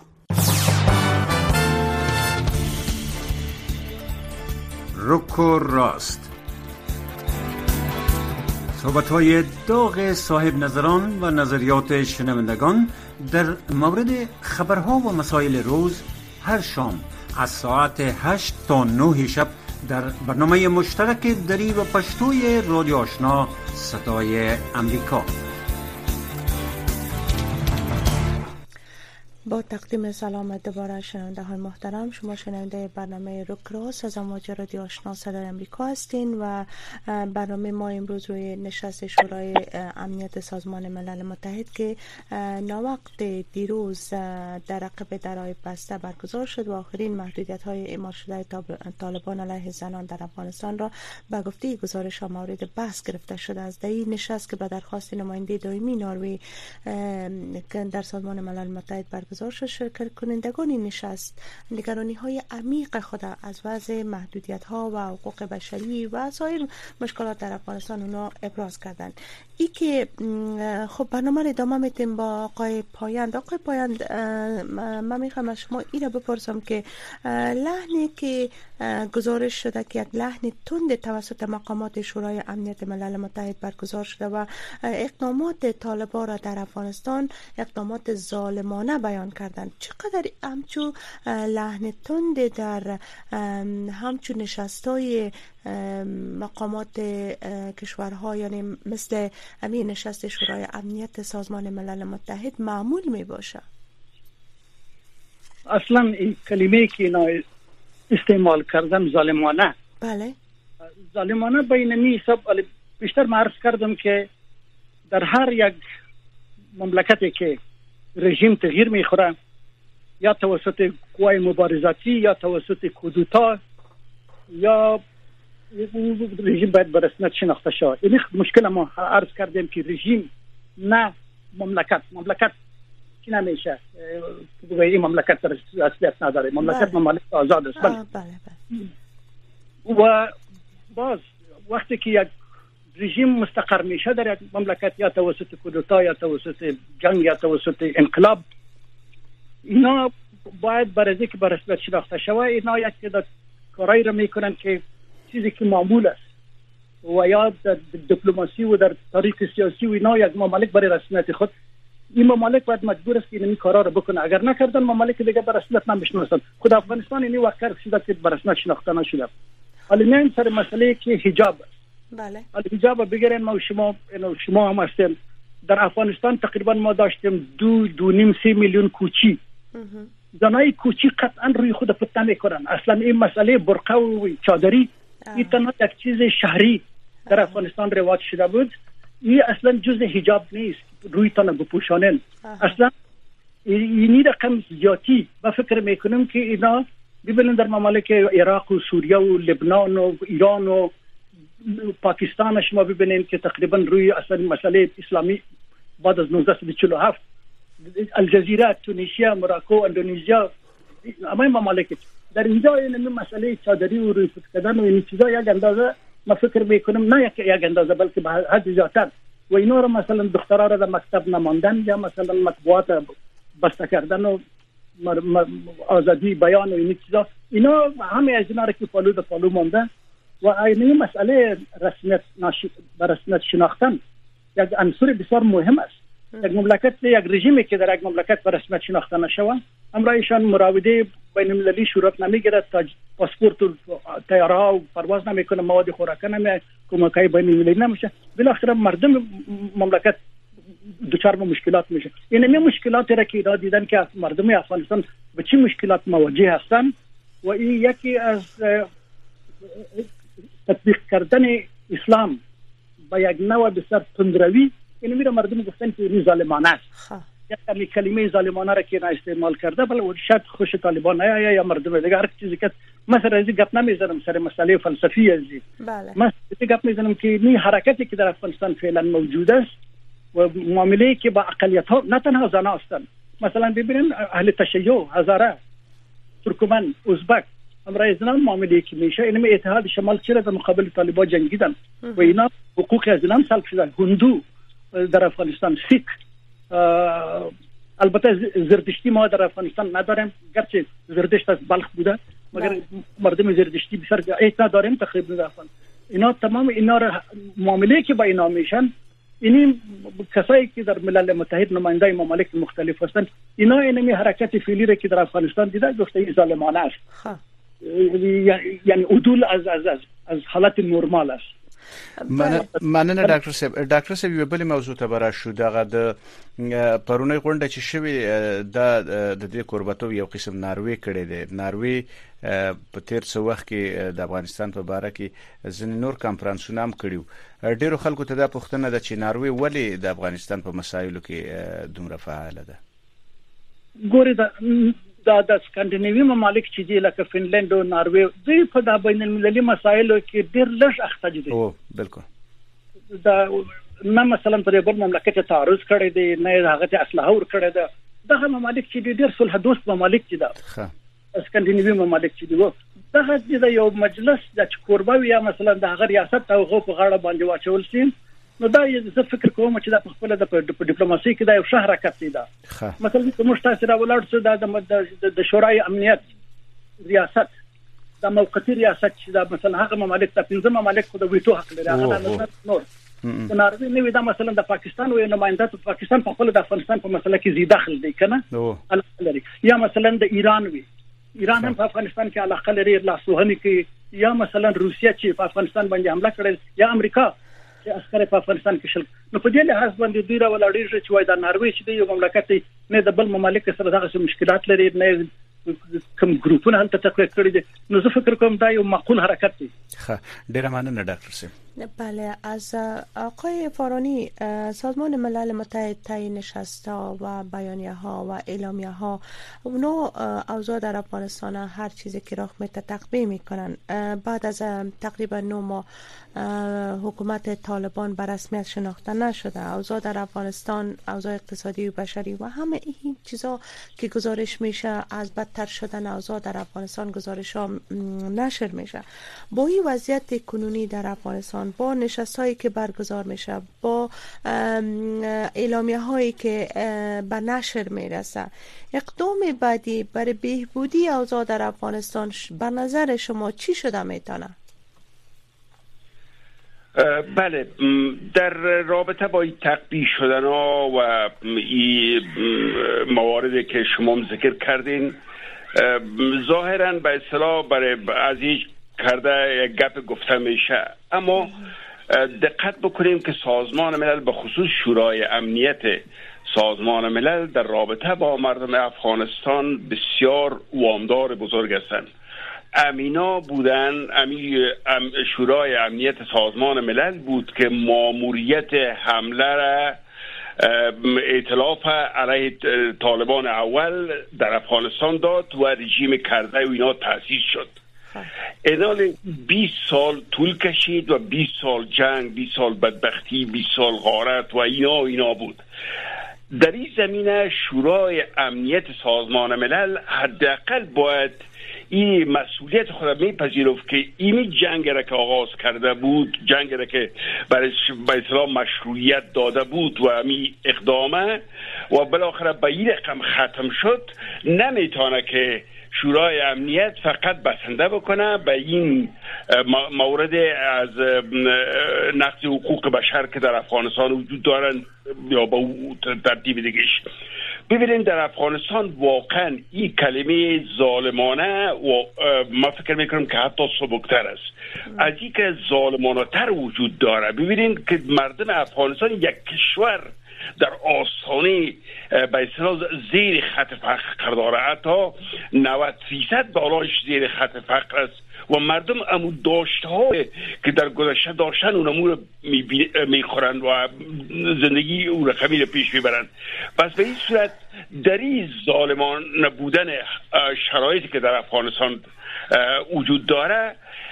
رک و راست، صحبت‌های داغ صاحب نظران و نظریات شنوندگان در مورد خبرها و مسائل روز هر شام از ساعت هشت تا نه شب در برنامه مشترک دری و پشتوی رادیو آشنا صدای امریکا. با تقدیم سلام دوباره شنونده های محترم، شما شنونده برنامه رک راست از امواج رادیو آشنا صدای امریکا هستین و برنامه ما امروز روی نشست شورای امنیت سازمان ملل متحد که ناوقت دیروز در عقب درهای بسته برگزار شد و آخرین محدودیت های اعمال شده طالبان علیه زنان در افغانستان را به گفته گزارش ها مورد بحث گرفته شده است. در این نشست که به درخواست نماینده دائمی نروژ در سازمان ملل متحد برگزار شرکت کنندگان این نشست نگرانی های عمیق خود از وضع محدودیت ها و حقوق بشری و سایر مشکلات در افغانستان اونا ابراز کردند. ای که خب برنامه رو ادامه میتیم با آقای پایند. آقای پایند، من میخوام از شما این رو بپرسم که لحنی که گزارش شده که یک لحن تند توسط مقامات شورای امنیت ملل متحد برگزار شده و اقدامات طالبان را در افغانستان اقدامات ظالمانه بیان کردند، چقدر همچون لحن تند در همچون نشستای مقامات کشورها، یعنی مثل همین نشست شورای امنیت سازمان ملل متحد معمول می باشه؟ اصلا این کلمه که اینا استعمال کردن ظالمانه، بله ظالمانه بین می حساب بیشتر معرض کردم که در هر یک مملکتی که رژیم تغییر میخوره، یا توسط قوای مبارزاتی یا توسط کودتا، یا رژیم باید به رسمیت شناخته شود. این مشکل ما عرض کردیم که رژیم نه مملکت مملکت چی نمیشه، این مملکت رسمیت نداره، مملکت مملکت آزاد است. بله. بله بله. و باز وقتی که یک رژیم مستقر میشه در یک مملکت، یا توسط کودتا یا توسط جنگ یا توسط انقلاب، اینا باید برای که به رسمیت شناخته شود. اینا یک تعداد کارایی را میکنن که چیزی که معمول است و یا در دیپلماسی و در تاریخ سیاسی و اینا یک مملکت برای رسمیت خود، این مملکت باید مجبور است که این کارا را بکنه. اگر نکردن مملکت دیگه به رسمیت نمیشناسن. خود افغانستان این وقت شده که به رسمیت شناخته نشده. حالا نه سر مسئله که حجاب است. بله. حالا حجاب بگیرن، ما شما شما هم هستیم در افغانستان تقریبا ما داشتیم دو دو نیم سه میلیون کوچی. زنای کوچی قطعا روی خود فتنه میکنن. اصلا این مسئله برقه و چادری این تنها یک چیز شهری در افغانستان رواج شده بود. این اصلا جزء حجاب نیست، روی تنه بپوشانن. اصلا اینی رقم زیادی و فکر میکنم که اینا ببینن در ممالک عراق و سوریه و لبنان و ایران و پاکستان شما ببینین که تقریبا روی اصلا مسئله اسلامی بعد از نوزده چهل و هفت الجزیره، تونسیه، مراکو، اندونزیا، همه ممالک در اینجا این مسئله چادری و روی کردن و این چیزا یک اندازه ما فکر میکنم، نه یک یک اندازه بلکه به حد زیادتر. و اینا رو مثلا دخترها را در مکتب نماندن یا مثلا مطبوعات بسته کردن و آزادی بیان و این چیزا، اینا همه از اینا را که پالو به پالو مانده و این مسئله رسمیت ناش... رسمیت شناختن یک عنصر بسیار مهم است. یک مملکت یک رژیمی که در یک مملکت به رسمیت شناخته نشود امروز ایشان مراوده بین المللی صورت نمیگیرد، تا پاسپورت و طیاره ها پرواز نمیکنه، مواد خوراکه نمی کمکای بین المللی نمیشه، بالاخره مردم مملکت دچار به مشکلات میشه. این می مشکلاتی را که ایراد دیدن که مردم افغانستان به چه مشکلات مواجه هستند و این یکی از تطبیق کردن اسلام با یک نوع بسیار تندروی، این میره مردم گفتن که این ظالمانه است. یعنی کلمه ظالمانه را که استعمال کرده، بله شاید خوش طالبان نه یا مردم دیگه هر چیزی که مثلا از گپ نمیزنم سر مسئله فلسفی ازی، بله مثلا گپ میزنم که این حرکتی که در افغانستان فعلا موجود است و معامله‌ای که با اقلیت ها نه تنها زنان هستند، مثلا ببینید اهل تشیع، هزاره، ترکمن، ازبک، امروز زنان معامله‌ای که میشه، این اتحاد شمال چرا در مقابل طالبان جنگیدن و اینا حقوق از زنان سلب شدن. هندو در افغانستان، سیک، البته زردشتی ما در افغانستان نداریم، گرچه زردشت از بلخ بوده مگر مردم زردشتی بسیار ایت نداریم تقریبا در افغانستان. اینا تمام اینا را معامله که با اینا میشن، این کسایی که در ملل متحد نماینده ممالک مختلف هستند، اینا اینمی حرکت فعلی را که در افغانستان دیده گفته این ظالمانه است، یعنی عدول از از از, از حالت نرمال است. مننه ډاکټر صاحب. ډاکټر صاحب یو بل موضوع ته برا شو دغه د پرونی غونډه چې شوی د د دې کوربتو یو قسم ناروی کړي دي. ناروی په تیر څو وخت کې د افغانستان په باره کې ځینې نور کانفرنسونه هم کړیو. ډیرو خلکو ته دا پوښتنه ده چې ناروی ولی د افغانستان په مسایلو کې دومره فعال ده؟ ګوري دا دا د سکانډینیوي ممالک چې دي لکه فنلند او ناروی دوی په د بین المللي مسایلو کې ډیر لږ اخته دي. او بالکل دا نه مثلا پر بل مملکت تعرض کړي دي، نه هغه ته اسلحه ور کړي ده. دغه ممالک چې ډیر صلح دوست ممالک دي، دا سکانډینیوي ممالک چې دي دغه د یو مجلس د کوربوي یا مثلا د هغه ریاست او غو په غاړه باندې واچول شي، نو دا یې زه فکر کوم چې دا په خپل د ډیپلوماسي کې دا یو ښه حرکت دی. دا مثلا کوم تاسو را ولاړ څه دا د شورای امنیت ریاست د موقتی ریاست چې دا مثلا هغه ممالک د پنځه ممالک خو د ویټو حق لري، هغه نور د ناروی نه وي. دا مثلا د پاکستان او نماینده د پاکستان په خپل د افغانستان په مسله کې زی داخل دی کنه لري، یا مثلا د ایران وي، ایران هم په افغانستان کې علاقه لري، لاسوهنه کې، یا مثلا روسیا چې په افغانستان باندې حمله کړې، یا امریکا چې عسكر په افغانستان کې شل. نو په دې لحاظ باندې دوی را ولاړېږي چې وای دا ناروی چې یو مملکت نه د بل مملکت سره دغه مشکلات لري، نه کوم ګروپونه هلته تقریر کړی دي. نو زه فکر کوم دا یو معقول حرکت دی. ښه، ډیره مننه ډاکټر صاحب. بله، از آقای فارانی سازمان ملل متحد طی نشست‌ها و بیانیه‌ها و اعلامیه‌ها اونا اوضاع در افغانستان هر چیزی که رخ میده تقبیه میکنن. بعد از تقریبا نه ماه حکومت طالبان به رسمیت شناخته نشده، اوضاع در افغانستان، اوضاع اقتصادی و بشری و همه این چیزا که گزارش میشه از بدتر شدن اوضاع در افغانستان گزارش‌ها نشر میشه. با این وضعیت کنونی در افغانستان، با نشست‌هایی که برگزار میشه، با اعلامیه هایی که به نشر میرسه، اقدام بعدی برای بهبودی اوضاع در افغانستان به نظر شما چی شده میتونه؟ بله، در رابطه با این تقبیح شدن ها و این مواردی که شما ذکر کردین، ظاهرا به اصطلاح برای از این کرده یک گپ گفته میشه، اما دقت بکنیم که سازمان ملل به خصوص شورای امنیت سازمان ملل در رابطه با مردم افغانستان بسیار وامدار بزرگ هستند. امینا بودن، امی ام شورای امنیت سازمان ملل بود که ماموریت حمله را ائتلاف علیه طالبان اول در افغانستان داد و رژیم کرده و اینا تأسیس شد. اینال بیست سال طول کشید و بیست سال جنگ، بیست سال بدبختی، بیست سال غارت و اینا و اینا بود. در این زمینه شورای امنیت سازمان ملل حداقل باید این مسئولیت خود میپذیرفت که این جنگ را که آغاز کرده بود، جنگ را که برای به اصطلاح مشروعیت داده بود و می اقدامه و بالاخره به این رقم ختم شد، نمیتونه که شورای امنیت فقط بسنده بکنه به این مورد از نقض حقوق بشر که در افغانستان وجود دارن یا با ترتیب دیگهش. ببینید در افغانستان واقعا این کلمه ظالمانه و ما فکر میکنم که حتی سبکتر است از این که ظالمانه تر وجود داره. ببینید که مردم افغانستان یک کشور در آستانه به اصطلاح زیر خط فقر قرار داره، حتی نود درصد بالایش زیر خط فقر است و مردم امو داشته‌های که در گذشته داشتن اونمو رو میخورن و زندگی اون رقمی رو پیش میبرن. پس به این صورت در این ظالمان بودن شرایطی که در افغانستان وجود داره،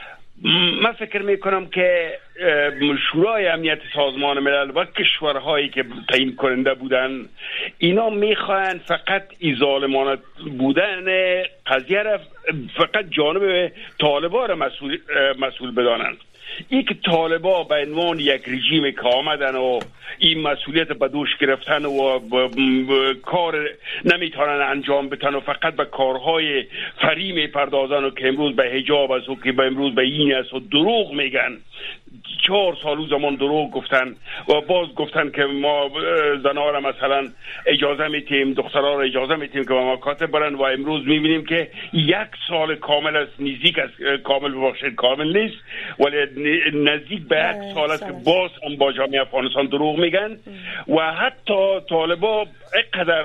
من فکر میکنم که شورای امنیت سازمان ملل و کشورهایی که تعیین کننده بودن اینا میخواهند فقط این ظالمانه بودن قضیه را فقط جانب طالبان را مسئول, مسئول بدانند. این که طالبا به عنوان یک رژیم که آمدن و این مسئولیت به دوش گرفتن و کار نمیتونن انجام بدن و فقط به کارهای فری میپردازن و که امروز به حجاب است و که به امروز به این است و دروغ میگن. چهار سال زمان دروغ گفتن و باز گفتن که ما زنها را مثلا اجازه میتیم، دخترها را اجازه میتیم که با مکاتب برن و امروز میبینیم که یک سال کامل است، نزدیک است، کامل ببخشید کامل نیست ولی نزدیک به یک سال است که باز هم با جامعه افغانستان دروغ میگن و حتی طالبا اینقدر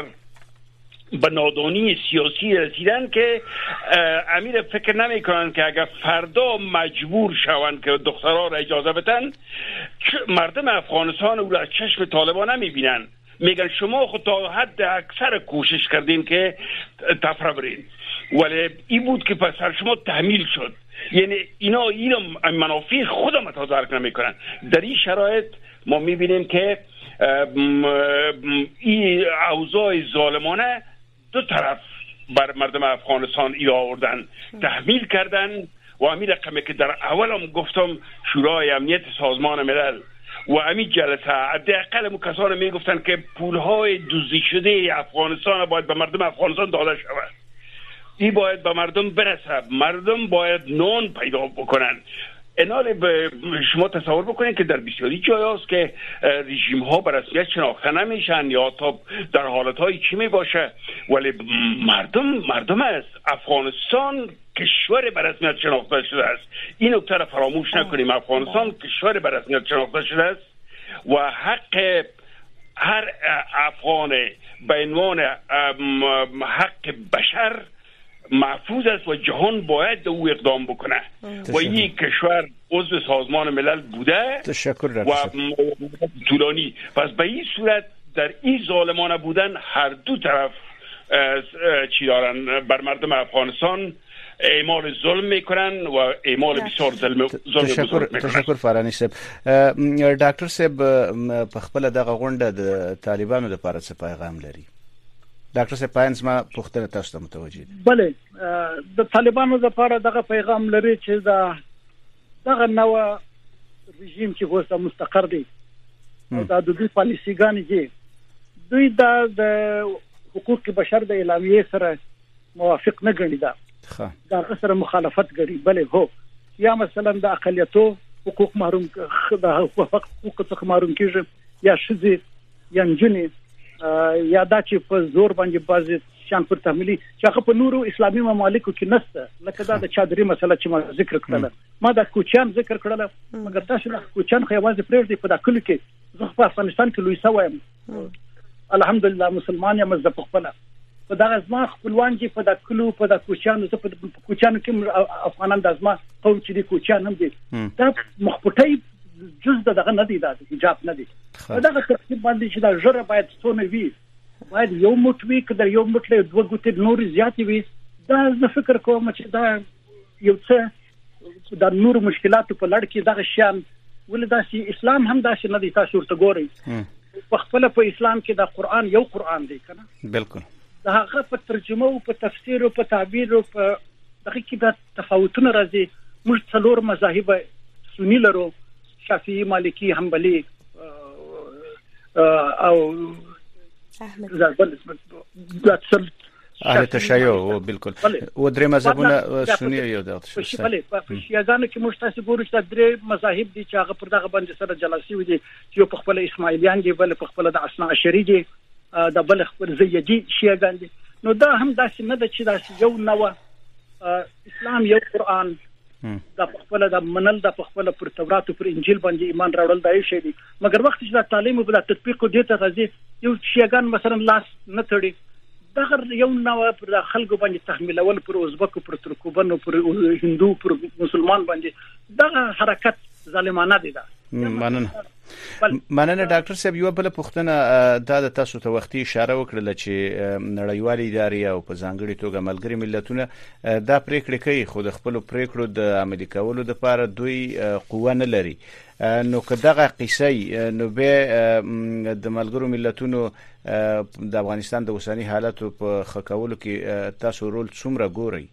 به نادانی سیاسی رسیدن که امیر فکر نمی کنن که اگر فردا مجبور شوند که دخترها را اجازه بدن مردم افغانستان او را از چشم طالبان نمی بینن. میگن شما خود تا حد اکثر کوشش کردین که تفره برین ولی این بود که پس سر شما تحمیل شد. یعنی اینا اینا منافع خودم تا درک نمی کنن. در این شرایط ما می بینیم که این اوضاع ظالمانه دو طرف بر مردم افغانستان ایرا آوردن، تحمیل کردن و همین رقمی که در اولم گفتم شورای امنیت سازمان ملل و همین جلسه حداقل مو کسان میگفتن که پولهای دزدی شده افغانستان باید به مردم افغانستان داده شود. این باید به مردم برسه، مردم باید نان پیدا بکنن. اینال به شما تصور بکنید که در بسیاری جای هست که رژیم ها به رسمیت شناخته نمیشن یا تا در حالت های چی می باشه ولی مردم مردم است. افغانستان کشور به رسمیت شناخته شده است. این نکته را فراموش نکنیم. افغانستان کشور به رسمیت شناخته شده است و حق هر افغان به عنوان حق بشر محفوظ است و جهان باید او اقدام بکنه و این کشور عضو سازمان ملل بوده تشکر و طولانی. پس به این صورت در این ظالمانه بودن هر دو طرف چی دارن بر مردم افغانستان اعمال ظلم میکنن و اعمال بسیار ظلم تشکر تشکر فرانی صاحب. ډاکټر صاحب په خپل دغه غونډه د طالبانو لپاره څه پیغام لري؟ ډاکټر صاحب پاینز ما پوښتنه تاسو ته متوجه دي. بله د طالبانو لپاره دغه پیغام لري چې دا دغه نوې رژیم چې اوس مستقر دی او د دوی پالیسیګان دي دوی د حقوق بشر د اعلامیې سره موافق نه ګڼي دا دا سره مخالفت کوي. بله هو یا مثلا د اقلیتو حقوق محروم د حقوق څخه محروم کیږي یا شذ یا نجونې یا دا چې په زور باندې بازي شان پر تحمیلي چې هغه په نورو اسلامي ممالکو کې نشته لکه دا د چادري مسله چې ما ذکر کړل. ما دا کوچیان ذکر کړل مګر تاسو د کوچیان خو یوازې پرېږدي په داخل کې زه په افغانستان کې لوی سوایم الحمدلله مسلمان یم زه په خپل په دا ازما خپلوان چې په داخلو په دا کوچیان زه په کوچیانو کې افغانان د ازما قوم چې د کوچیان هم دي دا مخپټي جز دغه نه دی دا حجاب نه دی دغه ترتیب باندې چې دا ژره باید څونه وي باید یو موټ وي که د یو موټ له دوه ګوتې نور زیاتې وي. دا زه فکر کوم چې دا یو څه د نور مشکلاتو په لړ کې دغه شیان ولې داسې اسلام هم داسې نه دی. تاسو ورته ګورئ په خپله په اسلام کې د قرآن یو قرآن دی که نه بالکل د هغه په ترجمه او په تفسیر او په تعبیر او په دغه کې دا تفاوتونه راځي. موږ څلور مذاهب سنی لرو شافعی مالکی حنبلی او احمد اهل تشیع او بالکل او درې مذهبونه سنی یو دغه شي. بله په شیعاګانو کې موږ تاسو ګورو چې درې مذاهب دي چې هغه پر دغه باندې سره جلسي ودي چې په خپل اسماعیلیان دي، بل په خپل د اثنا عشری دي، د بل خپل زیدي شیعاګان دي. نو دا هم داسې نه ده چې داسې یو نوع اسلام یو قران د خپل د منل د خپل پر تورات او پر انجیل باندې ایمان راوړل دی شي دي، مګر وخت چې د تعلیم او د تطبیق دي ته غزي یو شیعاګان مثلا لاس نه تړي، دغه یو نوع پر خلکو باندې تحمیلول پر ازبکو پر ترکوبانو پر هندو پر مسلمان باندې دغه حرکت ظالمانه دي. دا مننه مننه ډاکټر صاحب. یو بل پوښتنه دا د تاسو ته وختي اشاره وکړه چې نړیوالې ادارې او په ځانګړي توګه ملګري ملتونه دا پریکړه کوي، خو د خپل پریکړو د عملي کولو لپاره دوی قوه نه لري. نو که دغه قصې نو به د ملګرو ملتونو د افغانستان د اوسنی حالت په خکولو کې تاسو رول څومره ګورئ؟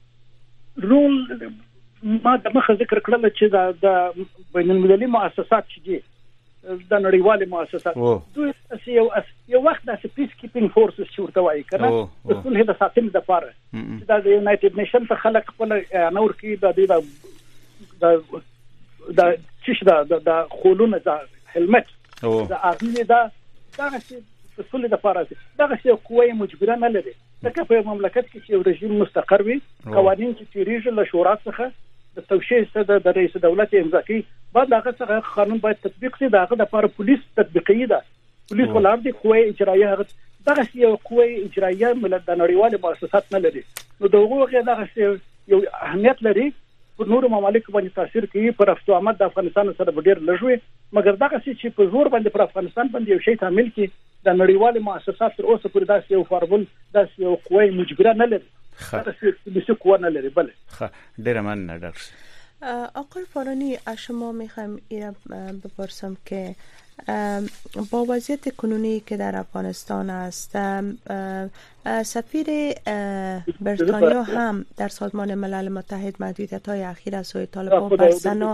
رول ما د مخه ذکر کړل چې د بین المللي مؤسسات چې دي د نړیوالې مؤسسات دوی یو یو وخت د پیس کیپینګ فورسز چې ورته وایي کنه د صلح د ساتنې لپاره چې د یونایټډ نیشن ته خلک خپل نور کې د د د چې د د خولونه د هلمت د اغلی دا دغه چې د صلح لپاره دغه یو قوه مجبوره نه لري. ځکه په مملکت کې چې یو رژیم مستقر وي، قوانین چې تیریږي له شورا څخه د توشیح څخه د رئیس دولت امضا کوي، بعد هغه څخه قانون باید تطبیق شي. دغه د لپاره پولیس تطبیقي ده، پولیس ولر دي قوه اجرایه هغه دغه یو قوه اجرایه ملت د نړیوالې مؤسسات نه لري. نو دغه دغه یو اهمیت لري په نورو ممالکو باندې تاثیر کوي، پر افسو آمد د افغانستان سره ډېر لږوي، مګر دغه چې په زور باندې پر افغانستان باندې یو شی تعمیل کی د نړیوالې مؤسسات تر اوسه پورې داسې یو فارمول داسې یو قوه مجبوره نه لري، داسې پولیسي قوه نه لري. بله ډېر مننه ډاکټر. آقای فارانی، از شما میخوایم اینا بپرسم که با وضعیت کنونی که در افغانستان است، سفیر بریتانیا هم در سازمان ملل متحد محدودیت‌های اخیر از سوی طالبان بر زنان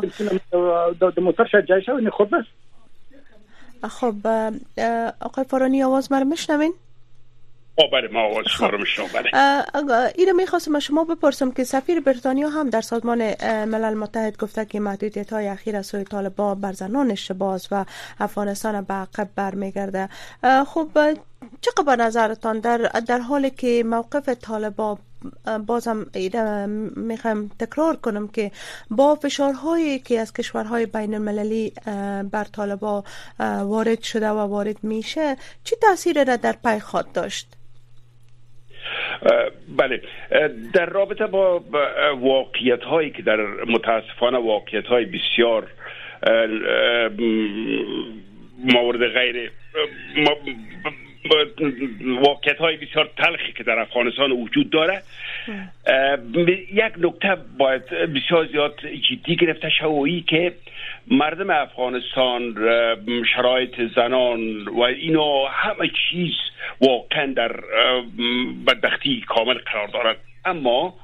خب آقای فارانی آواز مرا میشنوین؟ بله ما آواز شما رو میشنوم. بله اینو میخواستم از شما بپرسم که سفیر بریتانیا هم در سازمان ملل متحد گفته که محدودیت‌های اخیر از سوی طالبان بر زنان اشتباه است و افغانستان به عقب برمیگرده. خب چه به نظرتان در در حالی که موقف طالبان بازم میخوام تکرار کنم که با فشارهایی که از کشورهای بین المللی بر طالبان وارد شده و وارد میشه چه تأثیری را در پی خواهد داشت؟ بله، در رابطه با واقعیت هایی که در متاسفانه واقعیت های بسیار مورد غیر واقعیت های بسیار تلخی که در افغانستان وجود داره، یک نکته باید بسیار زیاد جدی گرفته شوی که مردم افغانستان شرایط زنان و اینا همه چیز واقعا در بدبختی کامل قرار دارد، اما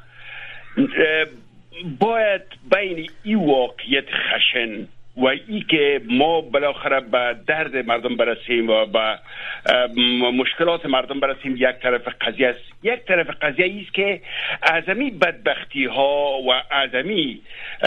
باید بین این واقعیت خشن و ای که ما بالاخره به درد مردم برسیم و به مشکلات مردم برسیم یک طرف قضیه است. یک طرف قضیه است که اعظمی بدبختی ها و اعظمی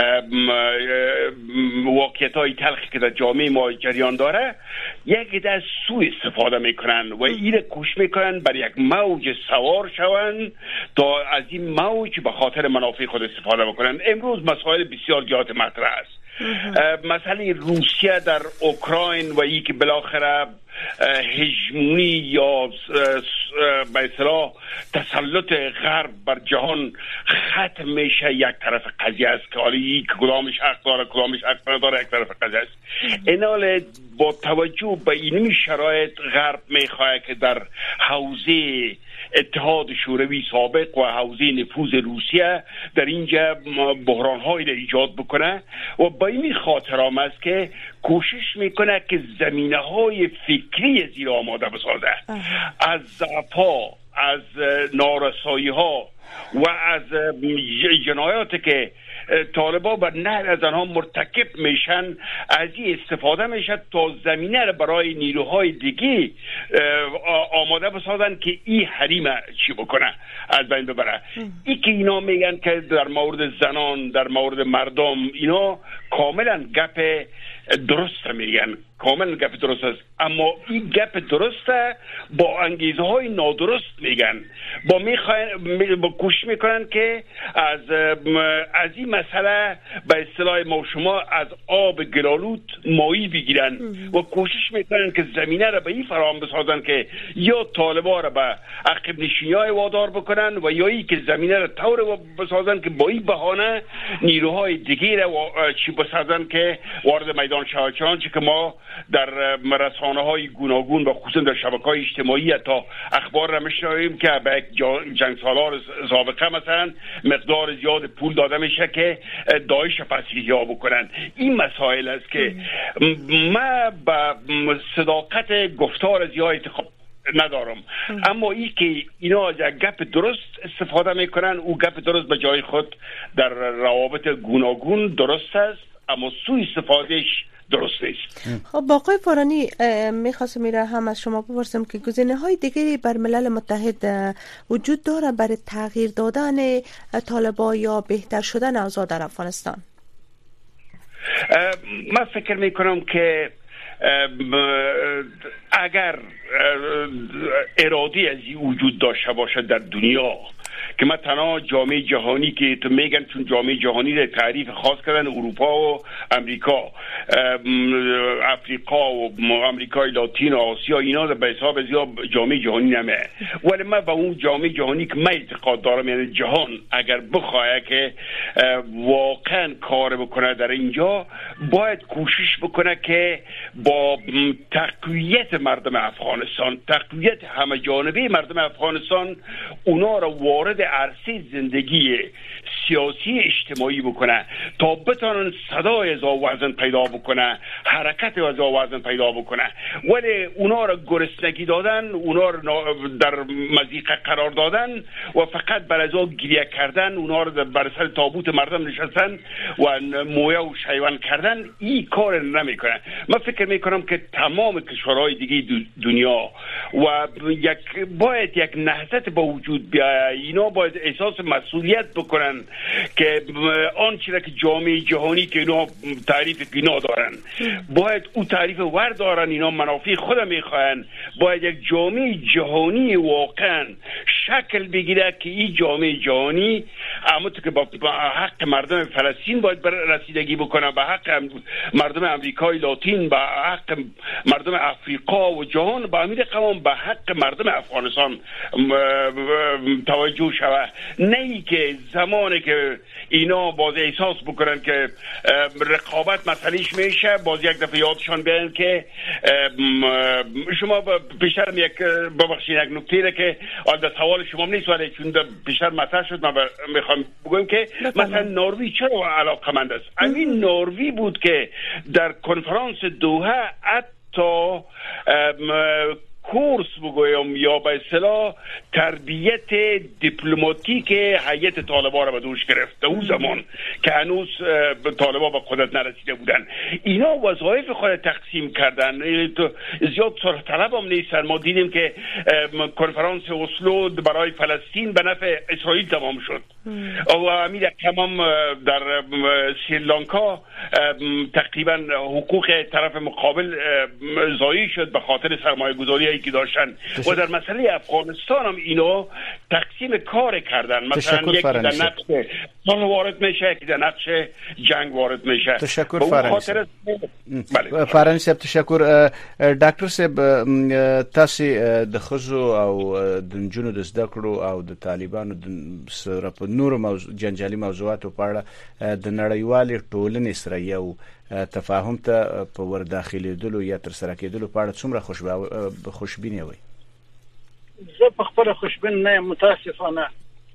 واقعیت های تلخی که در جامعه ما جریان داره یک عده سوء استفاده میکنن و این کوش میکنن بر یک موج سوار شوند تا از این موج به خاطر منافع خود استفاده بکنن. امروز مسائل بسیار زیاد مطرح است. مسئله روسیه در اوکراین و ای که بالاخره هژمونی یا به اصطلاح تسلط غرب بر جهان ختم میشه، یک طرف قضیه است که حالا یک کدامش حق داره کدامش حق نداره، یک طرف قضیه است. اینال با توجه به این شرایط غرب میخواه که در حوزه اتحاد شوروی سابق و حوزه نفوذ روسیه در اینجا بحران هایی را ایجاد بکنه و با این خاطر هم است که کوشش میکنه که زمینه های فکری زیر آماده بسازه، از ضعف‌ها، از نارسایی ها و از جنایاتی که طالبان بر نهر از آنها مرتکب میشن، از این استفاده میشه تا زمینه را برای نیروهای دیگه آماده بسازن که این حریم چی بکنه، از بین ببره. ای که اینا میگن که در مورد زنان، در مورد مردم، اینا کاملا گپ درست میگن، کاملا گپ درست است، اما این گپ درسته با انگیزه های نادرست میگن، با میخواین با کوشش میکنن که از از این مسئله به اصطلاح ما شما از آب گلالود مایی بگیرن و کوشش میکنن که زمینه را به این فراهم بسازن که یا طالبا را به عقب نشینی‌های وادار بکنن و یا ای که زمینه را طور بسازن که با این بهانه نیروهای دیگه را چی بسازن که وارد میدان شود. چنانچه که ما در رسانه‌های گوناگون و خصوصا در شبکه‌های اجتماعی تا اخبار را میشنویم که به یک جنگ سالار سابقه مثلا مقدار زیاد پول داده میشه که داعش پس‌گیری بکنن. این مسائل است که ما با صداقت گفتار زیاد اعتقاد ندارم، اما ای که اینا از گپ درست استفاده میکنن، او گپ درست به جای خود در روابط گوناگون درست است، اما سوء استفادهش درست نیست. خب با آقای فارانی میخواستم میره هم از شما بپرسم که گزینه های دیگری بر ملل متحد وجود داره برای تغییر دادن طالبان یا بهتر شدن اوضاع در افغانستان؟ من فکر میکنم که اگر اراده از این وجود داشته باشد در دنیا، که من تنها جامعه جهانی که تو میگن چون جامعه جهانی رو تعریف خاص کردن، اروپا و امریکا، افریقا و امریکای لاتین و آسیا، اینا به حساب زیاد جامعه جهانی نمیه، ولی من به اون جامعه جهانی که من اعتقاد دارم، یعنی جهان اگر بخواه که واقعا کار بکنه در اینجا، باید کوشش بکنه که با تقویت مردم افغانستان، تقویت همه جانبه مردم افغانستان، اونا رو وارد عرصه زندگی سیاسی اجتماعی بکنه تا بتونن صدای از آوازن پیدا بکنه، حرکت از آوازن پیدا بکنه. ولی اونا را گرسنگی دادن، اونا را در مضیقه قرار دادن و فقط بر از آن گریه کردن، اونا را بر سر تابوت مردم نشستن و مویه و شیوان کردن، این کار نمیکنه. من فکر میکنم که تمام کشورهای دیگه دنیا و یک باید یک نهضت با وجود بیاید، اینا باید احساس مسئولیت بکنن که آنچه که جامعه جهانی که اینا تعریف که اینا دارن باید او تعریف ور دارن، اینا منافع خود میخواین، باید یک جامعه جهانی واقعا شکل بگیره که این جامعه جهانی اما که با حق مردم فلسطین باید رسیدگی بکنه، به حق مردم امریکای لاتین، به حق مردم افریقا و جهان، به امیر قوام به حق مردم افغانستان توجه شوه. نه ای که زمانی که اینا باز احساس بکنن که رقابت مسئلهش میشه، باز یک دفعه یادشان بیان که شما پیشتر یک ببخشید یک نکته که آل سوال شما نیست ولی چون پیشتر مطرح شد، من میخوام بگم که مثلا نروژ چرا علاقمند است. همین نروژ بود که در کنفرانس دوحه حتی کورس بگویم یا به اصطلاح تربیت دیپلماتیک هیئت طالبان را به دوش گرفت. اون زمان که هنوز طالبان به قدرت نرسیده بودن، اینا وظایف خود تقسیم کردن، زیاد سرخ طلب هم نیستن. ما دیدیم که کنفرانس اسلو برای فلسطین به نفع اسرائیل تمام شد و امیر کمام در سریلانکا تقریبا حقوق طرف مقابل ضایع شد به خاطر سرمایه گذاری که داشتن و در مسئله افغانستان هم اینو تقسیم کار کردن. مثلا یکی در نقش صلح وارد میشه، یکی در نقش جنگ وارد میشه. تشکر فرانسه. بله فرانسه صاحب تشکر. ډاکټر صاحب تاسو د خزو او د جنونو د زده کړو او د طالبانو د سره په نورو موضوع جنجالي موضوعاتو په اړه د نړیوالې ټولنې سره یو تفاهم ته په ور داخلي دلو یا تر سره کېدلو په اړه څومره خوشبو خوشبینه وي؟ زه په خپل خوشبین نه متاسفانه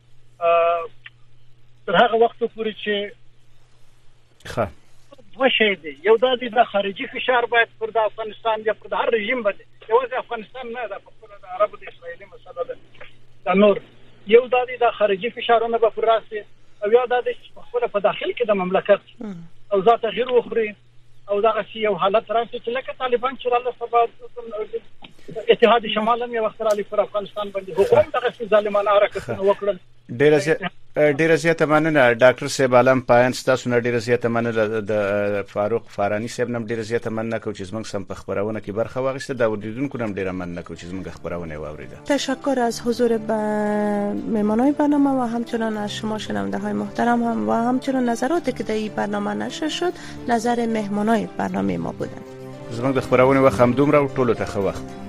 تر هغه وخت پورې چې ښه دوه شی دی، یو دا دی د خارجي فشار باید پر د افغانستان یا پر د هر رژیم باندې، یوازې افغانستان نه ده، په خپل د عربو د اسرائیلي مسله ده، دا نور یو دا دی د خارجي فشارونه به پر راسي او یا د خپل په داخل کې د مملکت او ذات غیر وخري او دا غسی یو حالت راځي چې لکه طالبان چې الله سبا اتحاد شمال هم یو وخت را لې پر افغانستان باندې حکومت دغه ظالمانه حرکتونه وکړل. ډیر ډیر زیاته مننه ډاکټر صاحب عالم پاین تاسو نه ډیر زیاته مننه د فاروق فارانی صاحب نم ډیر زیاته مننه کو چې زمنګ سم په خبرونه کې برخه واغسته دا ولیدونکو نم ډیر مننه کو چې زمنګ خبرونه واوریده. تشکر از حضور مهمانای برنامه و همچنان از شما شنونده های محترم هم و همچنان نظراتی که در این برنامه نشر شد نظر مهمانای برنامه ما بودند. زمنګ د خبرونه و خمدوم را ټولو ته خو وخت